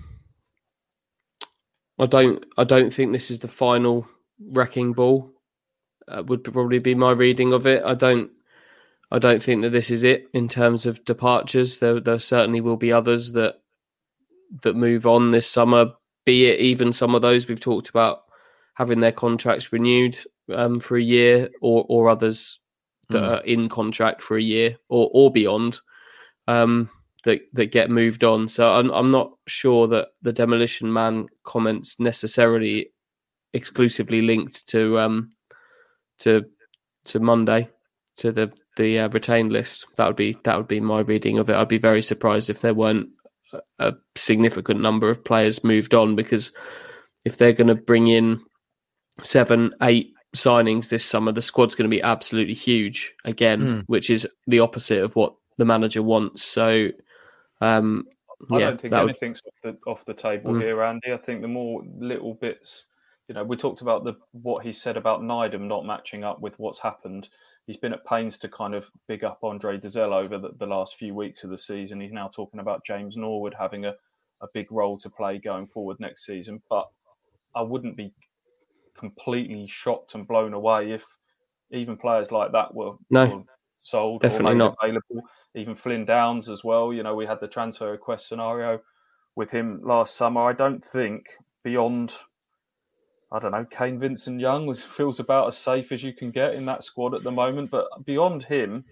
I don't, I don't think this is the final wrecking ball. Uh, would probably be my reading of it. I don't, I don't think that this is it in terms of departures. There, there certainly will be others that that move on this summer. Be it even some of those we've talked about having their contracts renewed um, for a year, or or others that mm. are in contract for a year or or beyond um, that that get moved on. So I'm I'm not sure that the Demolition Man comments necessarily exclusively linked to um to to Monday, to the the uh, retained list. That would be that would be my reading of it. I'd be very surprised if there weren't a, a significant number of players moved on, because if they're going to bring in seven, eight signings this summer, the squad's going to be absolutely huge again, mm. which is the opposite of what the manager wants. So, um, I yeah, don't think anything's would... off the off the table mm. here, Andy. I think the more little bits. You know, we talked about the what he said about Nydam not matching up with what's happened. He's been at pains to kind of big up Andre Dizelle over the, the last few weeks of the season. He's now talking about James Norwood having a, a big role to play going forward next season. But I wouldn't be completely shocked and blown away if even players like that were, no, were sold definitely or made not available. Even Flynn Downs as well. You know, we had the transfer request scenario with him last summer. I don't think beyond... I don't know, Kane Vincent-Young was feels about as safe as you can get in that squad at the moment. But beyond him,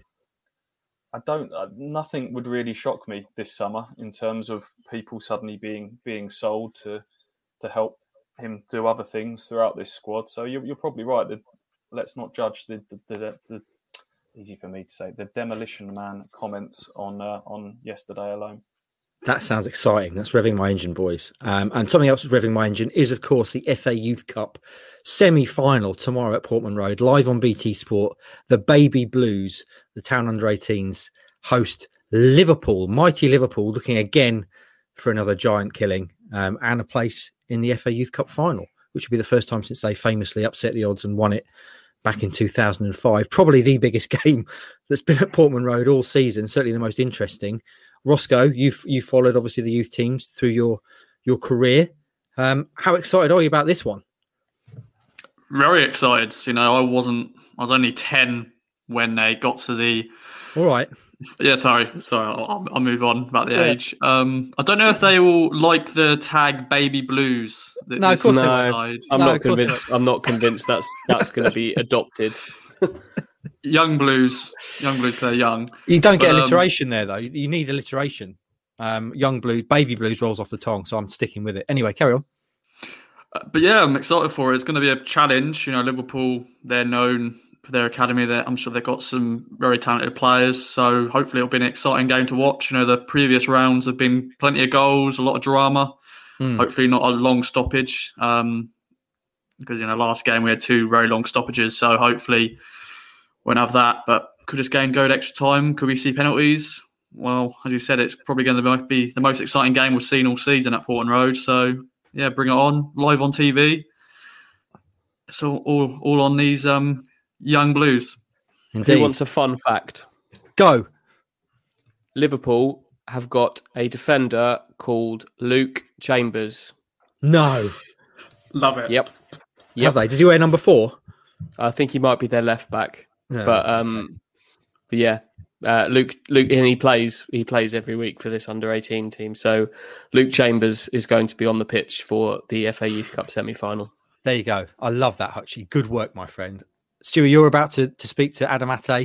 I don't. Nothing would really shock me this summer in terms of people suddenly being being sold to to help him do other things throughout this squad. So you're, you're probably right. That let's not judge the, the, the, the easy for me to say the Demolition Man comments on uh, on yesterday alone. That sounds exciting. That's revving my engine, boys. Um, and something else that's revving my engine is, of course, the F A Youth Cup semi-final tomorrow at Portman Road, live on B T Sport. The Baby Blues, the Town under eighteens, host Liverpool, mighty Liverpool, looking again for another giant killing um, and a place in the F A Youth Cup final, which will be the first time since they famously upset the odds and won it back in two thousand five. Probably the biggest game that's been at Portman Road all season, certainly the most interesting. Roscoe, you've you followed obviously the youth teams through your your career. Um, how excited are you about this one? Very excited. You know, I wasn't. I was only ten when they got to the. All right. Yeah, sorry, sorry. I'll, I'll move on about the yeah. age. Um, I don't know if they will like the tag "Baby Blues." No, of course no. not. I'm no, not convinced. I'm not convinced that's that's going to be adopted. Young Blues, Young Blues, they're young. You don't get but, alliteration um, there, though. You need alliteration. Um, young Blues, Baby Blues rolls off the tongue, so I'm sticking with it. Anyway, carry on. Uh, but yeah, I'm excited for it. It's going to be a challenge. You know, Liverpool, they're known for their academy. They're, I'm sure they've got some very talented players, so hopefully it'll be an exciting game to watch. You know, the previous rounds have been plenty of goals, a lot of drama. Mm. Hopefully not a long stoppage, um, because, you know, last game we had two very long stoppages, so hopefully won't have that. But could this game go to extra time? Could we see penalties? Well, as you said, it's probably going to be the most exciting game we've seen all season at Portman Road. So, yeah, bring it on, live on T V. It's all, all, all on these um, young Blues. Indeed. Who wants a fun fact? Go. Liverpool have got a defender called Luke Chambers. No. Love it. Yep. Yep. Have they? Does he wear number four? I think he might be their left back. No. But, um, but yeah, uh, Luke, Luke, and he plays. He plays every week for this under eighteen team. So Luke Chambers is going to be on the pitch for the F A Youth Cup semi-final. There you go. I love that, Hutchie. Good work, my friend. Stuart, you're about to, to speak to Adam Ate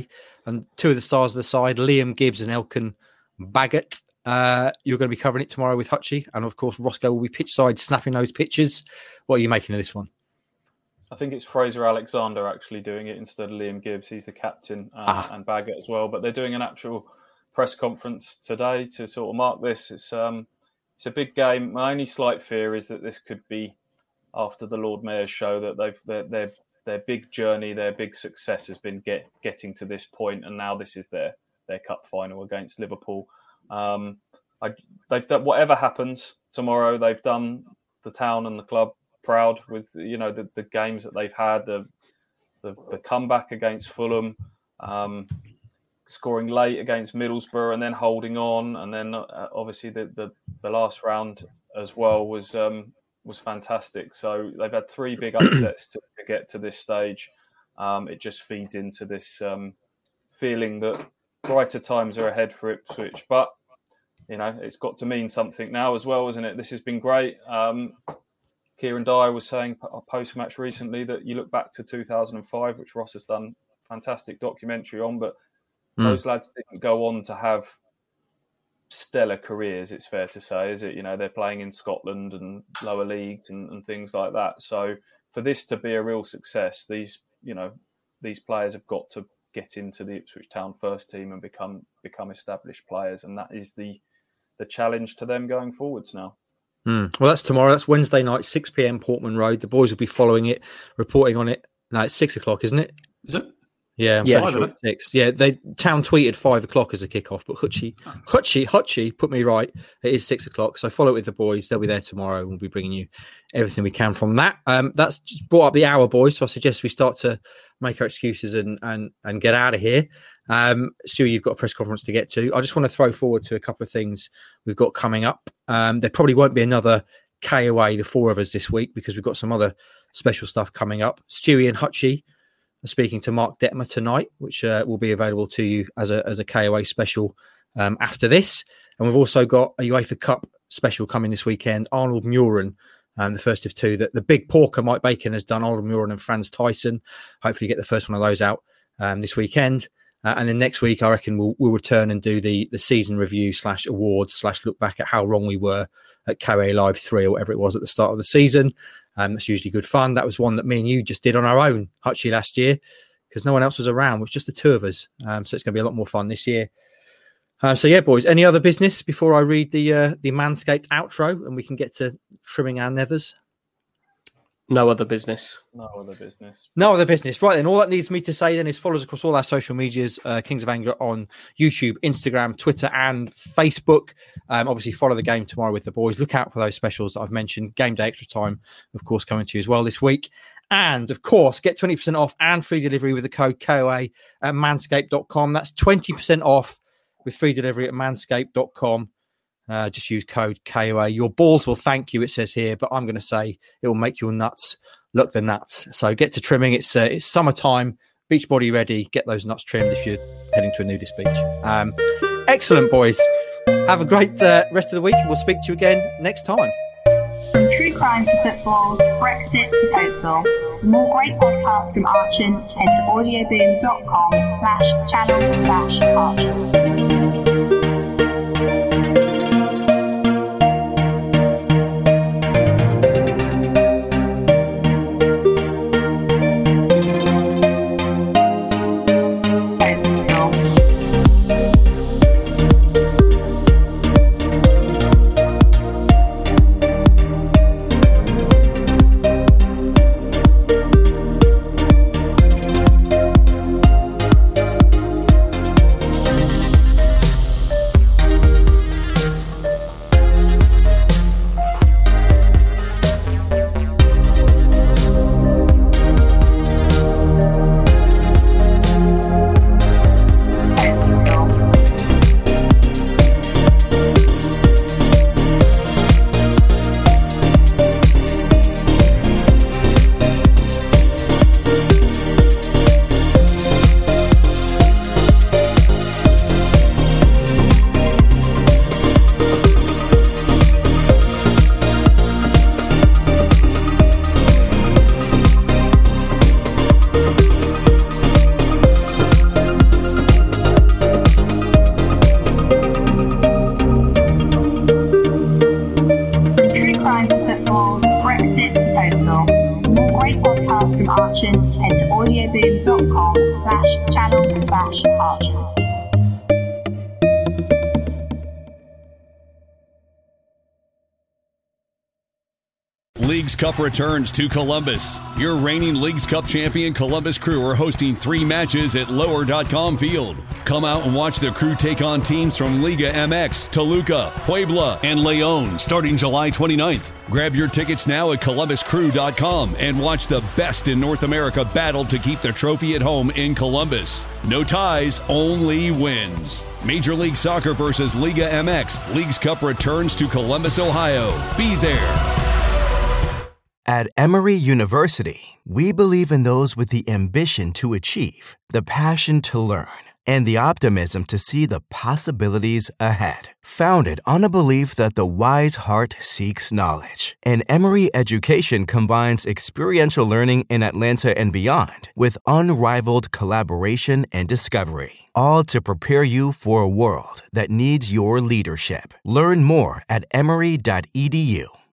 and two of the stars of the side, Liam Gibbs and Elkan Baggott. Uh, you're going to be covering it tomorrow with Hutchie, and of course Roscoe will be pitch side snapping those pictures. What are you making of this one? I think it's Fraser Alexander actually doing it instead of Liam Gibbs. He's the captain uh, ah. and Baggott as well. But they're doing an actual press conference today to sort of mark this. It's um, it's a big game. My only slight fear is that this could be after the Lord Mayor's show, that they've their their, their big journey, their big success has been get getting to this point, and now this is their their cup final against Liverpool. Um, I, they've done whatever happens tomorrow. They've done the town and the club proud with, you know, the, the games that they've had, the the, the comeback against Fulham, um, scoring late against Middlesbrough, and then holding on, and then uh, obviously the, the the last round as well was um, was fantastic. So they've had three big upsets to, to get to this stage. Um, it just feeds into this um, feeling that brighter times are ahead for Ipswich, but you know, it's got to mean something now as well, isn't it? This has been great. Um, Kieran Dyer was saying post-match recently that you look back to two thousand five, which Ross has done a fantastic documentary on, but mm. those lads didn't go on to have stellar careers, it's fair to say, is it? You know, they're playing in Scotland and lower leagues and, and things like that. So for this to be a real success, these, you know, these players have got to get into the Ipswich Town first team and become become established players, and that is the the challenge to them going forwards now. Mm. Well, that's tomorrow. That's Wednesday night, six p.m. Portman Road. The boys will be following it, reporting on it. No, it's six o'clock, isn't it? Is it? Yeah, I'm yeah. sure it's six. Yeah, they Town tweeted five o'clock as a kickoff, but Hutchie, Hutchie, Hutchie put me right. It is six o'clock, so follow it with the boys. They'll be there tomorrow, and we'll be bringing you everything we can from that. Um, that's just brought up the hour, boys. So I suggest we start to make our excuses and and and get out of here. Um, Stu, you've got a press conference to get to. I just want to throw forward to a couple of things we've got coming up. Um, there probably won't be another K away, the four of us this week, because we've got some other special stuff coming up. Stewie and Hutchie are speaking to Mark Detmer tonight, which uh, will be available to you as a as a K O A special um, after this. And we've also got a UEFA Cup special coming this weekend. Arnold Muren, um, the first of two. That the big porker Mike Bacon has done. Arnold Muren and Franz Tyson. Hopefully, get the first one of those out um, this weekend. Uh, and then next week, I reckon we'll we'll return and do the the season review slash awards slash look back at how wrong we were at K O A Live three or whatever it was at the start of the season. Um, that's usually good fun. That was one that me and you just did on our own, Hutchie, last year, because no one else was around. It was just the two of us. Um, so it's going to be a lot more fun this year. Um, so yeah, boys, any other business before I read the uh, the Manscaped outro and we can get to trimming our nethers? No other business. No other business. No other business. Right then, all that needs me to say then is follow us across all our social medias, uh, Kings of Anglia on YouTube, Instagram, Twitter and Facebook. Um, obviously, follow the game tomorrow with the boys. Look out for those specials that I've mentioned. Game day extra time, of course, coming to you as well this week. And, of course, get twenty percent off and free delivery with the code K O A at manscaped dot com. That's twenty percent off with free delivery at manscaped dot com. Uh, just use code K O A. Your balls will thank you, it says here, but I'm going to say it will make your nuts look the nuts. So get to trimming. It's uh, it's summertime. Beach body ready. Get those nuts trimmed if you're heading to a nudist beach. Um, excellent, boys. Have a great uh, rest of the week. We'll speak to you again next time. From true crime to football, Brexit to Cokeville. For more great podcasts from Archon, head to audioboom.com slash channel slash Archon. slash channel slash Archer. Leagues Cup returns to Columbus. Your reigning Leagues Cup champion Columbus Crew are hosting three matches at lower dot com field. Come out and watch the Crew take on teams from Liga M X, Toluca, Puebla, and Leon starting July twenty-ninth. Grab your tickets now at columbus crew dot com and watch the best in North America battle to keep the trophy at home in Columbus. No ties, only wins. Major League Soccer versus Liga M X. Leagues Cup returns to Columbus, Ohio. Be there. At Emory University, we believe in those with the ambition to achieve, the passion to learn, and the optimism to see the possibilities ahead. Founded on a belief that the wise heart seeks knowledge, and Emory education combines experiential learning in Atlanta and beyond with unrivaled collaboration and discovery, all to prepare you for a world that needs your leadership. Learn more at emory dot e d u.